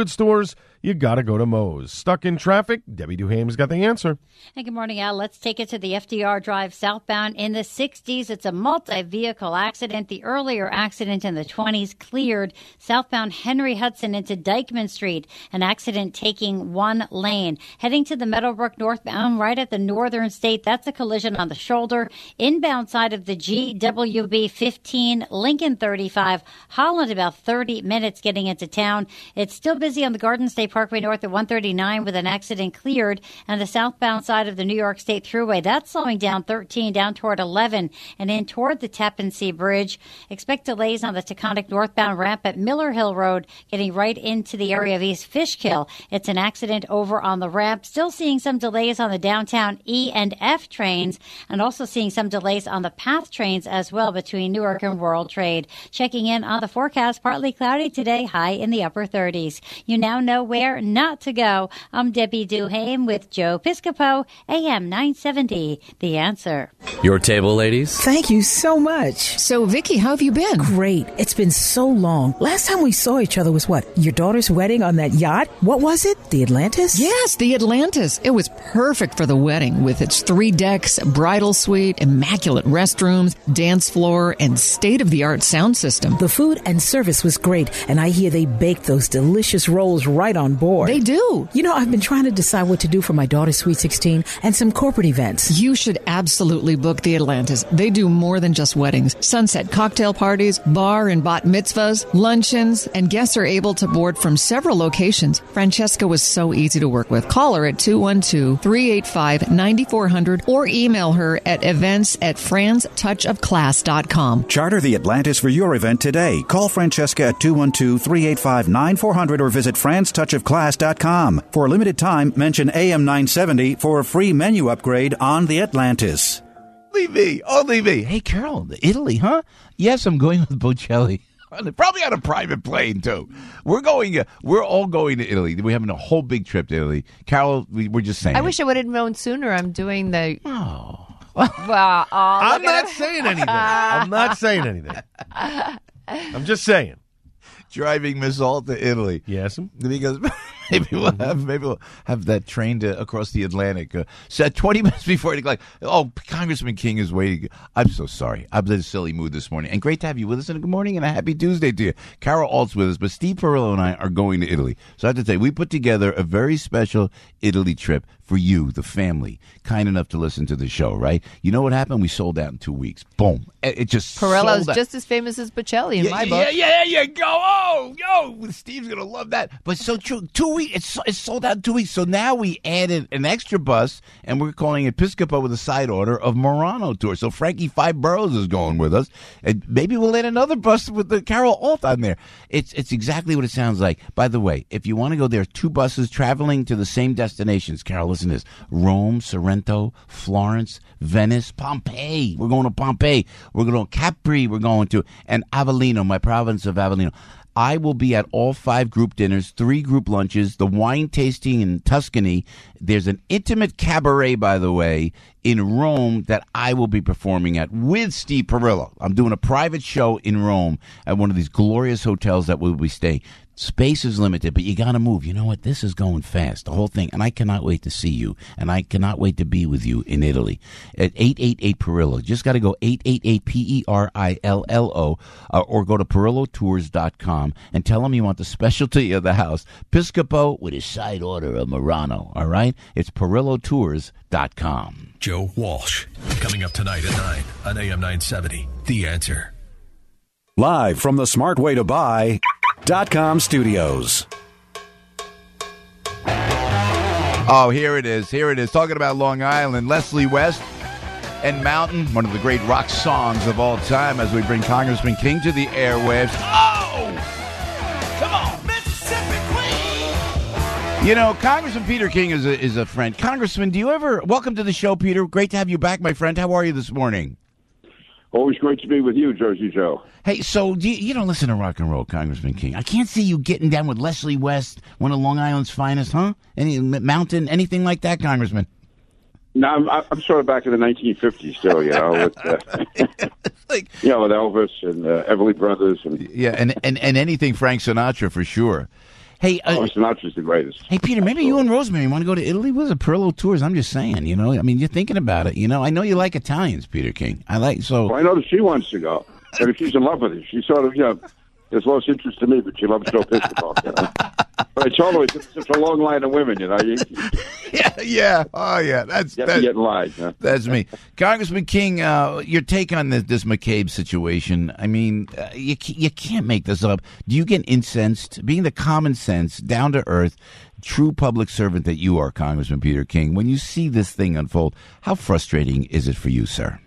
good stores, you got to go to Moe's. Stuck in traffic? Debbie Duhame's got the answer. Hey, good morning, Al. Let's take it to the F D R Drive southbound in the sixties. It's a multi-vehicle accident. The earlier accident in the twenties cleared southbound Henry Hudson into Dykeman Street. An accident taking one lane. Heading to the Meadowbrook northbound right at the Northern State. That's a collision on the shoulder. Inbound side of the G W B fifteen, Lincoln thirty-five, Holland about thirty minutes getting into town. It's still busy on the Garden State Parkway north at one thirty-nine with an accident cleared, and the southbound side of the New York State Thruway, that's slowing down thirteen down toward eleven and in toward the Tappan Zee Bridge. Expect delays on the Taconic northbound ramp at Miller Hill Road, getting right into the area of East Fishkill. It's an accident over on the ramp. Still seeing some delays on the downtown E and F trains, and also seeing some delays on the PATH trains as well between Newark and World Trade. Checking in on the forecast, partly cloudy today, high in the upper thirties. You now know where not to go. I'm Debbie Duhame with Joe Piscopo, A M nine seventy, The Answer. Your table, ladies. Thank you so much. So, Vicky, how have you been? Great. It's been so long. Last time we saw each other was what? Your daughter's wedding on that yacht? What was it? The Atlantis? Yes, the Atlantis. It was perfect for the wedding with its three decks, bridal suite, immaculate restrooms, dance floor, and state-of-the-art sound system. The food and service was great, and I hear they baked those delicious rolls right on board. They do. You know, I've been trying to decide what to do for my daughter's Sweet sixteen and some corporate events. You should absolutely book the Atlantis. They do more than just weddings. Sunset cocktail parties, bar and bat mitzvahs, luncheons, and guests are able to board from several locations. Francesca was so easy to work with. Call her at two one two, three eight five, nine four zero zero or email her at events at frans touch of class dot com. Charter the Atlantis for your event today. Call Francesca at two one two, three eight five, nine four zero zero or visit frans touch of class dot com. For a limited time, mention A M nine seventy for a free menu upgrade on the Atlantis. Only me. Only me. Hey, Carol, Italy, huh? Yes, I'm going with Bocelli. Probably on a private plane, too. We're going, uh, we're all going to Italy. We're having a whole big trip to Italy. Carol, we, we're just saying. I wish I would have known sooner. I'm doing the... Oh. Well, oh, I'm not saying anything. I'm not saying anything. I'm just saying. Driving Miss Alt to Italy. Yes. Because maybe we'll have maybe we'll have that train to across the Atlantic. Uh, so twenty minutes before eight o'clock. Oh, Congressman King is waiting. I'm so sorry. I'm in a silly mood this morning. And great to have you with us. And good morning and a happy Tuesday to you. Carol Alt's with us, but Steve Perillo and I are going to Italy. So I have to say, we put together a very special Italy trip for you, the family, kind enough to listen to the show, right? You know what happened? We sold out in two weeks. Boom. It, it just Perillo's sold out. just as famous as Bocelli in yeah, my yeah, book. Yeah, yeah, you go. Oh, yo, Steve's going to love that. But so true. Two weeks. It's, it's sold out in two weeks. So now we added an extra bus, and we're calling it Piscopo with a side order of Murano Tour. So Frankie Five Boroughs is going with us. And maybe we'll add another bus with the Carol Alt on there. It's, it's exactly what it sounds like. By the way, if you want to go, there are two buses traveling to the same destinations. Carol, listen to this. Rome, Sorrento, Florence, Venice, Pompeii. We're going to Pompeii. We're going to Capri. We're going to, and Avellino, my province of Avellino. I will be at all five group dinners, three group lunches, the wine tasting in Tuscany. There's an intimate cabaret, by the way, in Rome that I will be performing at with Steve Perillo. I'm doing a private show in Rome at one of these glorious hotels that we'll be staying. Space is limited, but you got to move. You know what? This is going fast, the whole thing. And I cannot wait to see you. And I cannot wait to be with you in Italy at eight eight eight Perillo. Just got to go eight eight eight P E R I L L O uh, or go to Perillo Tours dot com and tell them you want the specialty of the house, Piscopo with a side order of Murano. All right? It's Perillo Tours dot com. Joe Walsh, coming up tonight at nine on A M nine seventy. The Answer. Live from the Smart Way to Buy dot com studios. Oh, here it is. Here it is. Talking about Long Island, Leslie West and Mountain, one of the great rock songs of all time as we bring Congressman King to the airwaves. Oh! Come on! Mississippi Queen! You know, Congressman Peter King is a, is a friend. Congressman, do you ever... Welcome to the show, Peter. Great to have you back, my friend. How are you this morning? Always great to be with you, Jersey Joe. Hey, so do you, you don't listen to rock and roll, Congressman King. I can't see you getting down with Leslie West, one of Long Island's finest, huh? Any Mountain, anything like that, Congressman? No, I'm, I'm sort of back in the nineteen fifties still, you know, with, uh, like, you know, with Elvis and uh, Everly Brothers. And yeah, and, and, and anything Frank Sinatra for sure. Hey, uh, oh, Sinatra's the greatest. Hey, Peter, maybe you and Rosemary want to go to Italy with the Perillo tours. I'm just saying, you know. I mean, you're thinking about it. You know, I know you like Italians, Peter King. I like so. Well, I know that she wants to go, and if she's in love with it, she sort of, you know, there's lost interest to me, but she loves Joe Piscopo. You know? But I told her it's such a long line of women, you know. You, yeah, yeah, oh yeah, that's you have that's, to get in line. Yeah. That's me, Congressman King. Uh, your take on this, this McCabe situation? I mean, uh, you you can't make this up. Do you get incensed, being the common sense, down to earth, true public servant that you are, Congressman Peter King? When you see this thing unfold, how frustrating is it for you, sir?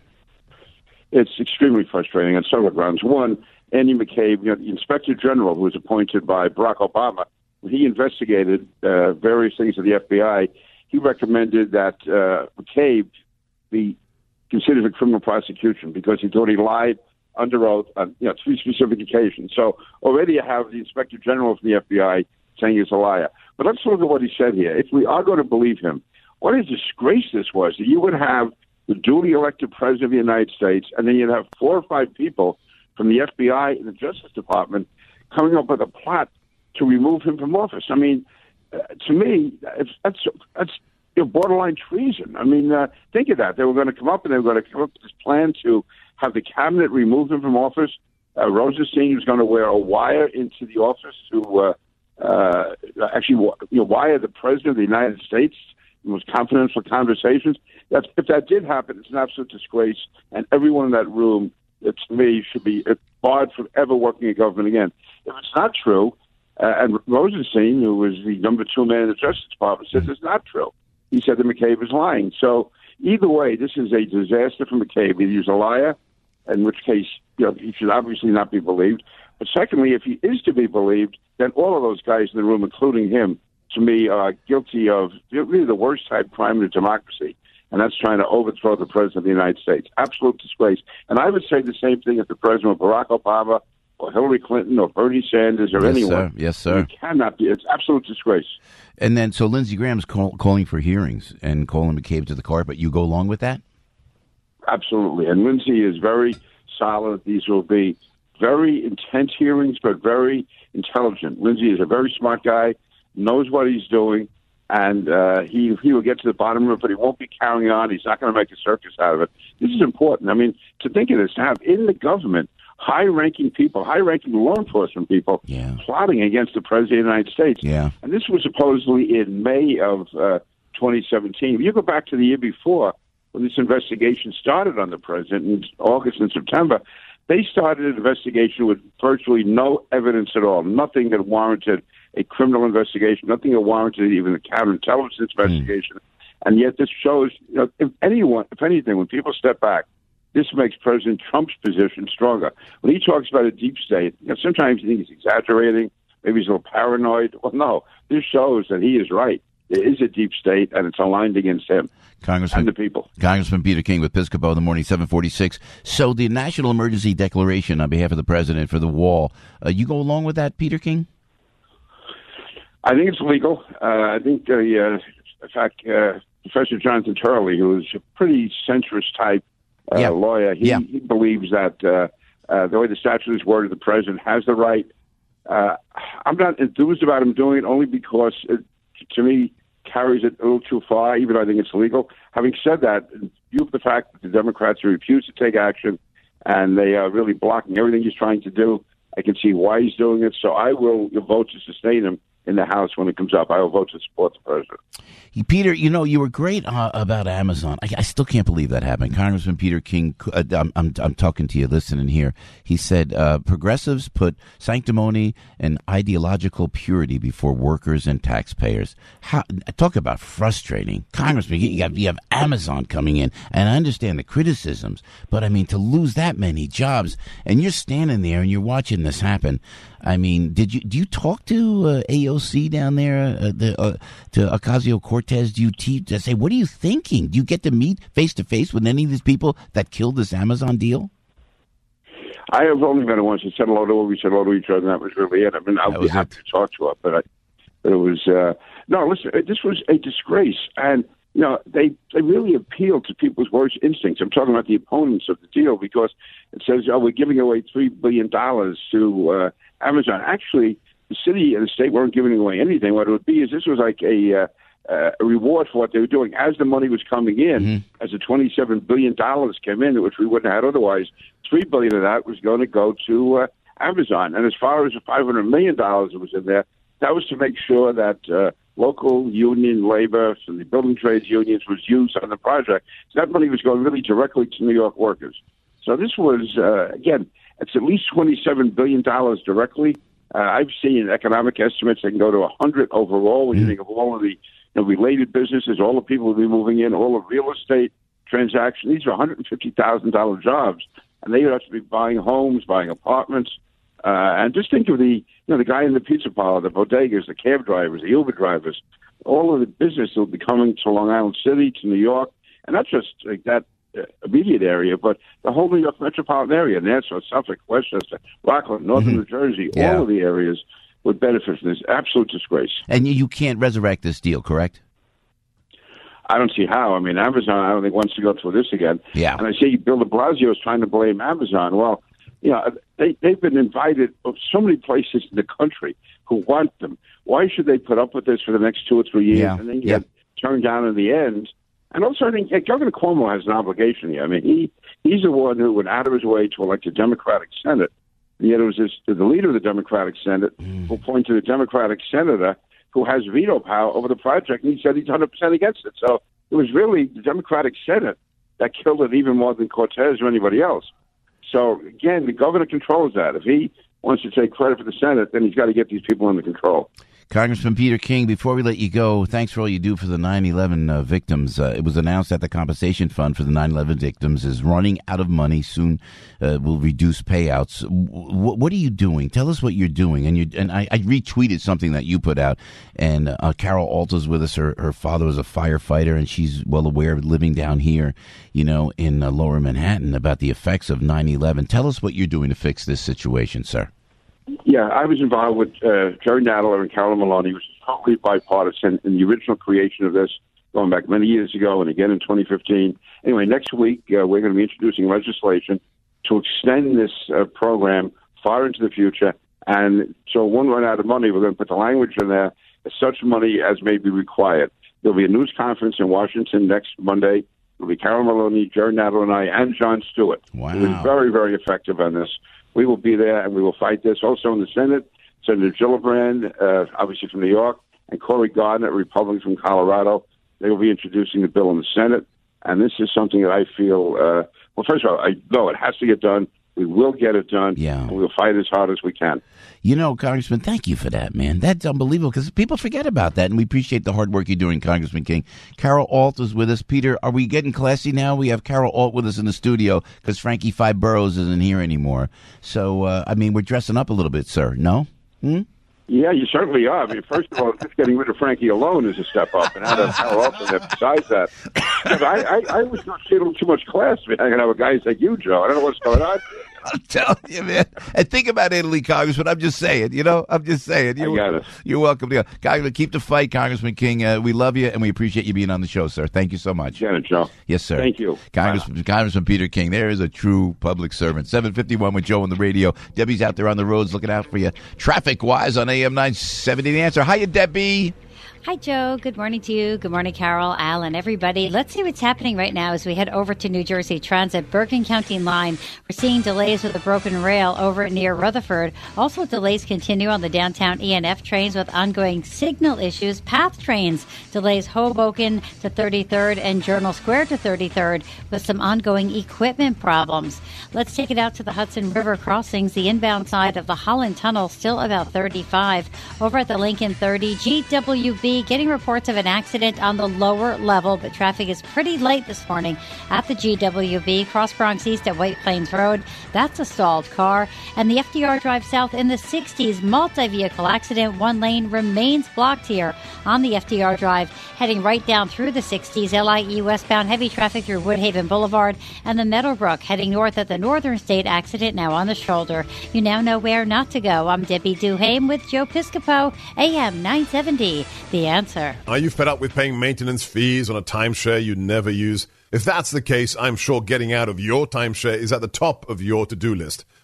It's extremely frustrating on several grounds. One, Andy McCabe, you know, the Inspector General, who was appointed by Barack Obama, when he investigated uh, various things at the F B I, he recommended that uh, McCabe be considered a criminal prosecution because he thought he lied under oath on you know three specific occasions. So already you have the Inspector General from the F B I saying he's a liar. But let's look at what he said here. If we are going to believe him, what a disgrace this was that you would have the duly elected president of the United States, and then you'd have four or five people from the F B I and the Justice Department coming up with a plot to remove him from office. I mean, uh, to me, it's, that's that's you know, borderline treason. I mean, uh, think of that. They were going to come up and they were going to come up with this plan to have the cabinet remove him from office. Uh, Rosenstein was going to wear a wire into the office to uh, uh, actually you know, wire the president of the United States in most confidential conversations. That's, if that did happen, it's an absolute disgrace, and everyone in that room, it, to me, should be barred from ever working in government again. If it's not true, uh, and Rosenstein, who was the number two man in the Justice Department, says it's not true. He said that McCabe is lying. So either way, this is a disaster for McCabe. Either he's a liar, in which case you know, he should obviously not be believed. But secondly, if he is to be believed, then all of those guys in the room, including him, to me, are guilty of really the worst type crime in a democracy, and that's trying to overthrow the president of the United States. Absolute disgrace. And I would say the same thing if the president of Barack Obama or Hillary Clinton or Bernie Sanders or yes, anyone. Sir. Yes, sir. It cannot be. It's absolute disgrace. And then, so Lindsey Graham's call, calling for hearings and calling McCabe to the carpet. You go along with that? Absolutely. And Lindsey is very solid. These will be very intense hearings, but very intelligent. Lindsey is a very smart guy, knows what he's doing, and uh, he he will get to the bottom of it, but he won't be carrying on. He's not going to make a circus out of it. This is important. I mean, to think of this, to have in the government high-ranking people, high-ranking law enforcement people yeah. plotting against the president of the United States. Yeah. And this was supposedly in May of uh, twenty seventeen. If you go back to the year before, when this investigation started on the president in August and September, they started an investigation with virtually no evidence at all, nothing that warranted a criminal investigation, nothing that warranted even a counterintelligence investigation. Mm. And yet this shows, you know, if anyone, if anything, when people step back, this makes President Trump's position stronger. When he talks about a deep state, you know, sometimes you think he's exaggerating, maybe he's a little paranoid. Well, no, this shows that he is right. There is a deep state, and it's aligned against him. Congressman, and the people. Congressman Peter King with Piscopo in the morning, seven forty-six. So the national emergency declaration on behalf of the president for the wall, uh, you go along with that, Peter King? I think it's legal. Uh, I think, uh, uh, in fact, uh, Professor Jonathan Turley, who is a pretty centrist type uh, yeah. lawyer, he, yeah. he believes that uh, uh, the way the statute is worded, the president has the right. Uh, I'm not enthused about him doing it only because, it, to me, carries it a little too far, even though I think it's legal. Having said that, in view of the fact that the Democrats refuse to take action and they are really blocking everything he's trying to do, I can see why he's doing it. So I will vote to sustain him in the House when it comes up. I will vote to support the president. Peter, you know, you were great uh, about Amazon. I, I still can't believe that happened. Congressman Peter King, uh, I'm, I'm, I'm talking to you, listening here. He said uh, progressives put sanctimony and ideological purity before workers and taxpayers. How, talk about frustrating. Congressman, you have, you have Amazon coming in, and I understand the criticisms, but I mean, to lose that many jobs, and you're standing there and you're watching this happen. I mean, did you do you talk to uh, A O C down there, uh, the, uh, to Ocasio-Cortez? Do you te- to say, what are you thinking? Do you get to meet face to face with any of these people that killed this Amazon deal? I have only met her once. She said hello to her. We said hello to each other, and that was really it. I mean, I'll be happy to talk to her, but, I, but it was uh, no. Listen, this was a disgrace, and you know they they really appeal to people's worst instincts. I'm talking about the opponents of the deal because it says, "Oh, we're giving away three billion dollars to." Uh, Amazon. Actually, the city and the state weren't giving away anything. What it would be is this was like a, uh, uh, a reward for what they were doing. As the money was coming in, mm-hmm. as the twenty-seven billion dollars came in, which we wouldn't have had otherwise, three billion dollars of that was going to go to uh, Amazon. And as far as the five hundred million dollars that was in there, that was to make sure that uh, local union labor and the building trades unions was used on the project. So that money was going really directly to New York workers. So this was, uh, again, it's at least twenty-seven billion dollars directly. Uh, I've seen economic estimates that can go to one hundred overall when you think of all of the you know, related businesses, all the people who will be moving in, all the real estate transactions. These are one hundred fifty thousand dollars jobs, and they would have to be buying homes, buying apartments. Uh, and just think of the, you know, the guy in the pizza parlor, the bodegas, the cab drivers, the Uber drivers, all of the business will be coming to Long Island City, to New York, and not just like that uh, immediate area, but the whole New York metropolitan area, Nassau, Suffolk, Westchester, Rockland, Northern mm-hmm. New Jersey, yeah. all of the areas would benefit from this. Absolute disgrace. And you can't resurrect this deal, correct? I don't see how. I mean, Amazon, I don't think wants to go through this again. Yeah. And I see Bill de Blasio is trying to blame Amazon. Well, you know, they, they've been invited of so many places in the country who want them. Why should they put up with this for the next two or three years yeah. and then yeah. get turned down in the end? And also, I think yeah, Governor Cuomo has an obligation here. I mean, he he's the one who went out of his way to elect a Democratic Senate. And yet it was this, the leader of the Democratic Senate mm. who pointed to the Democratic senator who has veto power over the project, and he said he's one hundred percent against it. So it was really the Democratic Senate that killed it even more than Cortez or anybody else. So, again, the governor controls that. If he wants to take credit for the Senate, then he's got to get these people under control. Congressman Peter King, before we let you go, thanks for all you do for the nine eleven uh, victims. Uh, it was announced that the compensation fund for the nine eleven victims is running out of money. Soon uh, will reduce payouts. W- what are you doing? Tell us what you're doing. And you and I, I retweeted something that you put out. And uh, Carol Alta's with us. Her, her father was a firefighter, and she's well aware of living down here, you know, in uh, Lower Manhattan about the effects of nine eleven. Tell us what you're doing to fix this situation, sir. Yeah, I was involved with uh, Jerry Nadler and Carolyn Maloney, which is totally bipartisan in the original creation of this, going back many years ago and again in twenty fifteen. Anyway, next week uh, we're going to be introducing legislation to extend this uh, program far into the future. And so when we run out of money, we're going to put the language in there, as such money as may be required. There'll be a news conference in Washington next Monday. It'll be Carolyn Maloney, Jerry Nadler, and I, and Jon Stewart. Wow. We've been very, very effective on this. We will be there, and we will fight this. Also in the Senate, Senator Gillibrand, uh, obviously from New York, and Cory Gardner, a Republican from Colorado. They will be introducing the bill in the Senate, and this is something that I feel, uh, well, first of all, I know it has to get done. We will get it done, yeah. and we'll fight as hard as we can. You know, Congressman, thank you for that, man. That's unbelievable because people forget about that, and we appreciate the hard work you're doing, Congressman King. Carol Alt is with us. Peter, are we getting classy now? We have Carol Alt with us in the studio because Frankie Five Boroughs isn't here anymore. So, uh, I mean, we're dressing up a little bit, sir. No? Hmm? Yeah, you certainly are. I mean, first of all, just getting rid of Frankie alone is a step up, and how to Carol Alt in there besides that. But I, I, I was not seeing a little too much class. I can have a guy like you, Joe. I don't know what's going on. I'm telling you, man. And think about Italy, Congressman. I'm just saying, you know, I'm just saying. You're, I got it. You're welcome. To, Congressman, keep the fight, Congressman King. Uh, we love you, and we appreciate you being on the show, sir. Thank you so much. Janet, Joe. Yes, sir. Thank you. Congressman, Congressman Peter King. There is a true public servant. seven fifty-one with Joe on the radio. Debbie's out there on the roads looking out for you. Traffic-wise on A M nine seventy. The Answer. Hiya, Debbie. Hi, Joe. Good morning to you. Good morning, Carol, Al, and everybody. Let's see what's happening right now as we head over to New Jersey Transit, Bergen County line. We're seeing delays with a broken rail over near Rutherford. Also, delays continue on the downtown E and F trains with ongoing signal issues. Path trains delays Hoboken to thirty-third and Journal Square to thirty-third with some ongoing equipment problems. Let's take it out to the Hudson River crossings. The inbound side of the Holland Tunnel still about thirty-five. Over at the Lincoln thirty, G W B getting reports of an accident on the lower level, but traffic is pretty late this morning at the G W B. Cross Bronx East at White Plains Road. That's a stalled car. And the F D R Drive South in the sixties, multi-vehicle accident. One lane remains blocked here on the F D R Drive, heading right down through the sixties. L I E westbound, heavy traffic through Woodhaven Boulevard and the Meadowbrook, heading north at the Northern State. Accident now on the shoulder. You now know where not to go. I'm Debbie Duhame with Joe Piscopo, A M nine seventy. The Answer. Are you fed up with paying maintenance fees on a timeshare you never use? If that's the case, I'm sure getting out of your timeshare is at the top of your to-do list.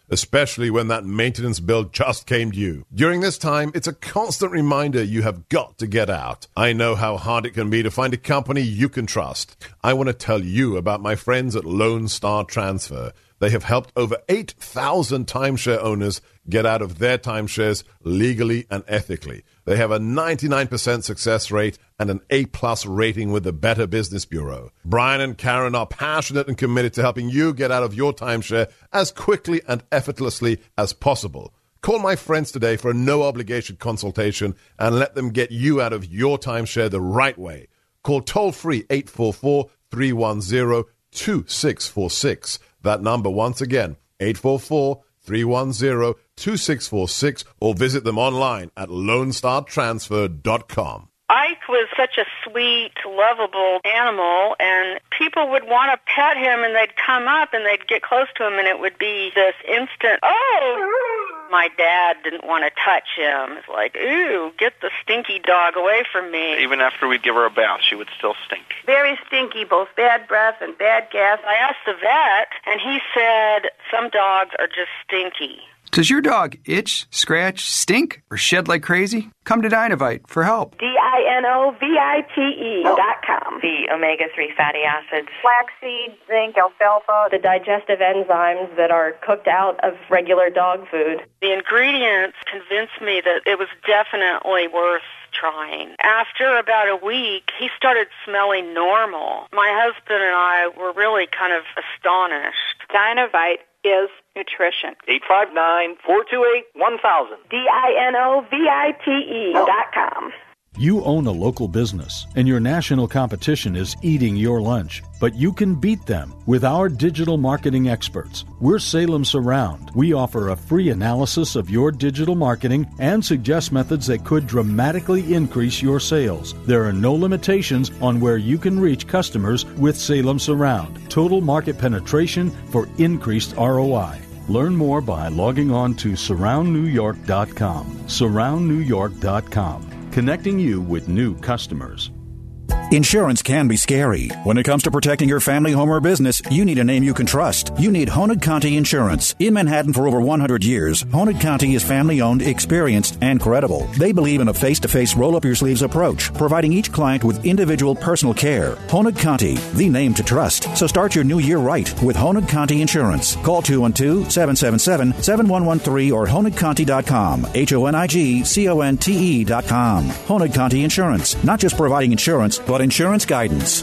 especially when that maintenance bill just came due. During this time, it's a constant reminder you have got to get out. I know how hard it can be to find a company you can trust. I want to tell you about my friends at Lone Star Transfer. They have helped over eight thousand timeshare owners get out of their timeshares legally and ethically. They have a ninety-nine percent success rate and an A-plus rating with the Better Business Bureau. Brian and Karen are passionate and committed to helping you get out of your timeshare as quickly and effortlessly as possible. Call my friends today for a no-obligation consultation and let them get you out of your timeshare the right way. Call toll-free eight four four, three one zero, two six four six. That number once again, eight four four, three one zero, two six four six, or visit them online at lone star transfer dot com. Ike was such a sweet, lovable animal, and people would want to pet him, and they'd come up, and they'd get close to him, and it would be this instant, oh! My dad didn't want to touch him. It's like, ooh, get the stinky dog away from me. Even after we'd give her a bath, she would still stink. Very stinky, both bad breath and bad gas. I asked the vet, and he said some dogs are just stinky. Does your dog itch, scratch, stink, or shed like crazy? Come to Dinovite for help. D I N O V I T E dot com. The omega three fatty acids. Flaxseed, zinc, alfalfa. The digestive enzymes that are cooked out of regular dog food. The ingredients convinced me that it was definitely worth trying. After about a week, he started smelling normal. My husband and I were really kind of astonished. Dinovite is nutrition. eight five nine, four two eight, one thousand. D I N O V I T E dot com. You own a local business, and your national competition is eating your lunch. But you can beat them with our digital marketing experts. We're Salem Surround. We offer a free analysis of your digital marketing and suggest methods that could dramatically increase your sales. There are no limitations on where you can reach customers with Salem Surround. Total market penetration for increased R O I. Learn more by logging on to surround new york dot com. surround new york dot com. Connecting you with new customers. Insurance can be scary. When it comes to protecting your family, home, or business, you need a name you can trust. You need Honig Conti Insurance. In Manhattan for over one hundred years, Honig Conti is family-owned, experienced, and credible. They believe in a face-to-face, roll-up-your-sleeves approach, providing each client with individual personal care. Honig Conti, the name to trust. So start your new year right with Honig Conti Insurance. Call two one two, seven seven seven, seven one one three or honig conti dot com. H O N I G C O N T E dot com. Honig Conti Insurance. Not just providing insurance, but insurance guidance.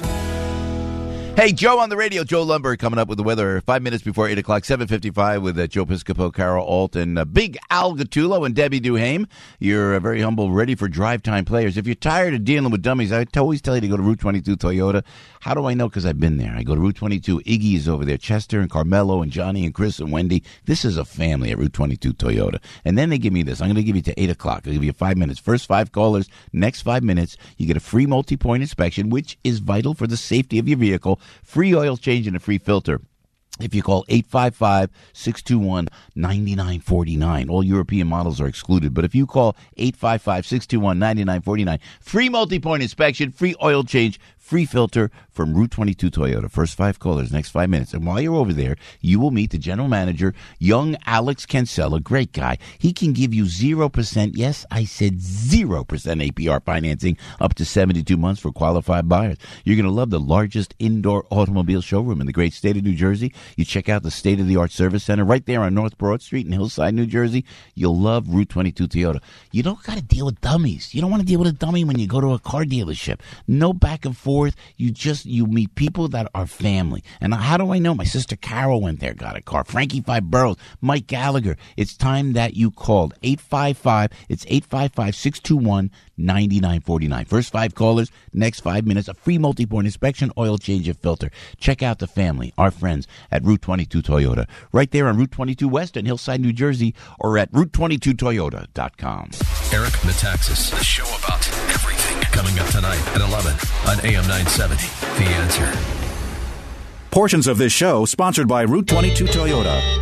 Hey, Joe on the radio. Joe Lumber coming up with the weather five minutes before eight o'clock, seven fifty-five with uh, Joe Piscopo, Carol Alt, and uh, Big Al Gattulo and Debbie Duhame. You're uh, very humble, ready for drive time players. If you're tired of dealing with dummies, I always tell you to go to Route twenty-two Toyota. How do I know? Because I've been there. I go to Route twenty-two. Iggy is over there. Chester and Carmelo and Johnny and Chris and Wendy. This is a family at Route twenty-two Toyota. And then they give me this. I'm going to give you to eight o'clock. I'll give you five minutes. First five callers, next five minutes, you get a free multi-point inspection, which is vital for the safety of your vehicle. Free oil change and a free filter. If you call eight five five, six two one, nine nine four nine. All European models are excluded. But if you call eight five five, six two one, nine nine four nine, free multi-point inspection, free oil change, free filter from Route twenty-two Toyota. First five callers, next five minutes. And while you're over there, you will meet the general manager, young Alex Cancella, great guy. He can give you zero percent, yes, I said zero percent A P R financing up to seventy-two months for qualified buyers. You're going to love the largest indoor automobile showroom in the great state of New Jersey. You check out the state-of-the-art service center right there on North Broad Street in Hillside, New Jersey. You'll love Route twenty-two Toyota. You don't got to deal with dummies. You don't want to deal with a dummy when you go to a car dealership. No back and forth. You just, you meet people that are family. And how do I know? My sister Carol went there, got a car. Frankie Five Burrows, Mike Gallagher. It's time that you called. eight five five, it's eight five five, six two one, nine nine four nine. First five callers, next five minutes, a free multi-point inspection, oil change, and filter. Check out the family, our friends at Route twenty-two Toyota. Right there on Route twenty-two West in Hillside, New Jersey, or at route twenty-two toyota dot com. Eric Metaxas, the show about everything, coming up tonight at eleven on A M nine seventy. The Answer. Portions of this show sponsored by Route twenty-two Toyota.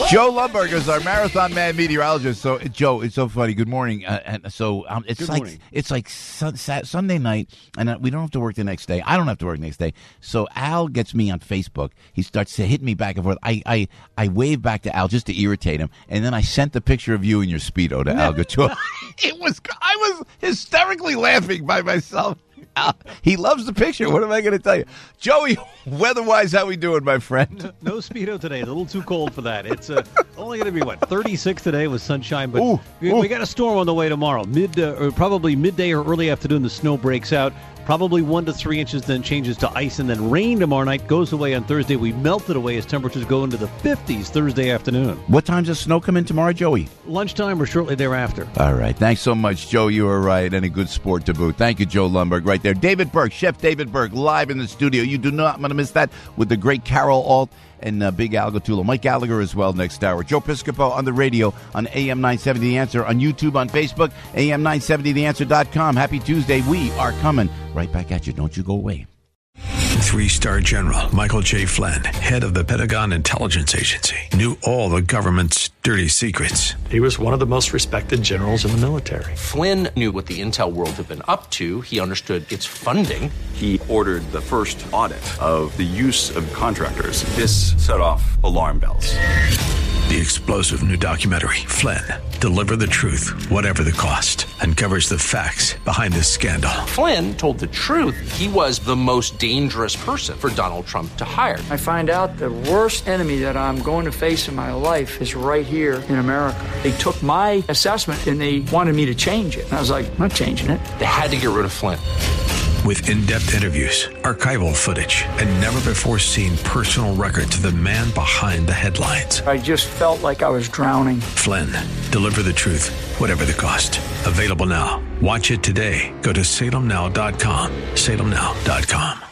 Joe Lundberg is our marathon man meteorologist. So, Joe, it's so funny. Good morning. Uh, and so um, it's Good like morning. it's like sun, sat, Sunday night, and uh, we don't have to work the next day. I don't have to work the next day. So Al gets me on Facebook. He starts to hit me back and forth. I I, I wave back to Al just to irritate him, and then I sent the picture of you in your Speedo to Al Gattullo. It was I was hysterically laughing by myself. Al, he loves the picture. What am I going to tell you? Joey, weather-wise, how we doing, my friend? No Speedo today. It's a little too cold for that. It's uh, only going to be, what, thirty-six today with sunshine. But ooh, we, ooh. we got a storm on the way tomorrow. Mid, uh, or probably midday or early afternoon, the snow breaks out. Probably one to three inches, then changes to ice, and then rain tomorrow night. Goes away on Thursday. We melted away as temperatures go into the fifties Thursday afternoon. What time does snow come in tomorrow, Joey? Lunchtime or shortly thereafter. All right. Thanks so much, Joe. You were right, and a good sport to boot. Thank you, Joe Lundberg, right there. David Burke, Chef David Burke, live in the studio. You do not want to miss that with the great Carol Alt and uh, Big Al Gattullo. Mike Gallagher as well next hour. Joe Piscopo on the radio on A M nine seventy The Answer, on YouTube, on Facebook, A M nine seventy the answer dot com. Happy Tuesday. We are coming right back at you. Don't you go away. Three-star General Michael J. Flynn, head of the Pentagon Intelligence Agency, knew all the government's dirty secrets. He was one of the most respected generals in the military. Flynn knew what the intel world had been up to. He understood its funding. He ordered the first audit of the use of contractors. This set off alarm bells. The explosive new documentary, Flynn, Deliver the Truth, Whatever the Cost, uncovers the facts behind this scandal. Flynn told the truth. He was the most dangerous person for Donald Trump to hire. I find out the worst enemy that I'm going to face in my life is right here in America. They took my assessment and they wanted me to change it. And I was like, I'm not changing it. They had to get rid of Flynn. With in-depth interviews, archival footage, and never-before-seen personal records of the man behind the headlines. I just felt like I was drowning. Flynn, Deliver the Truth, Whatever the Cost. Available now. Watch it today. Go to salem now dot com. salem now dot com.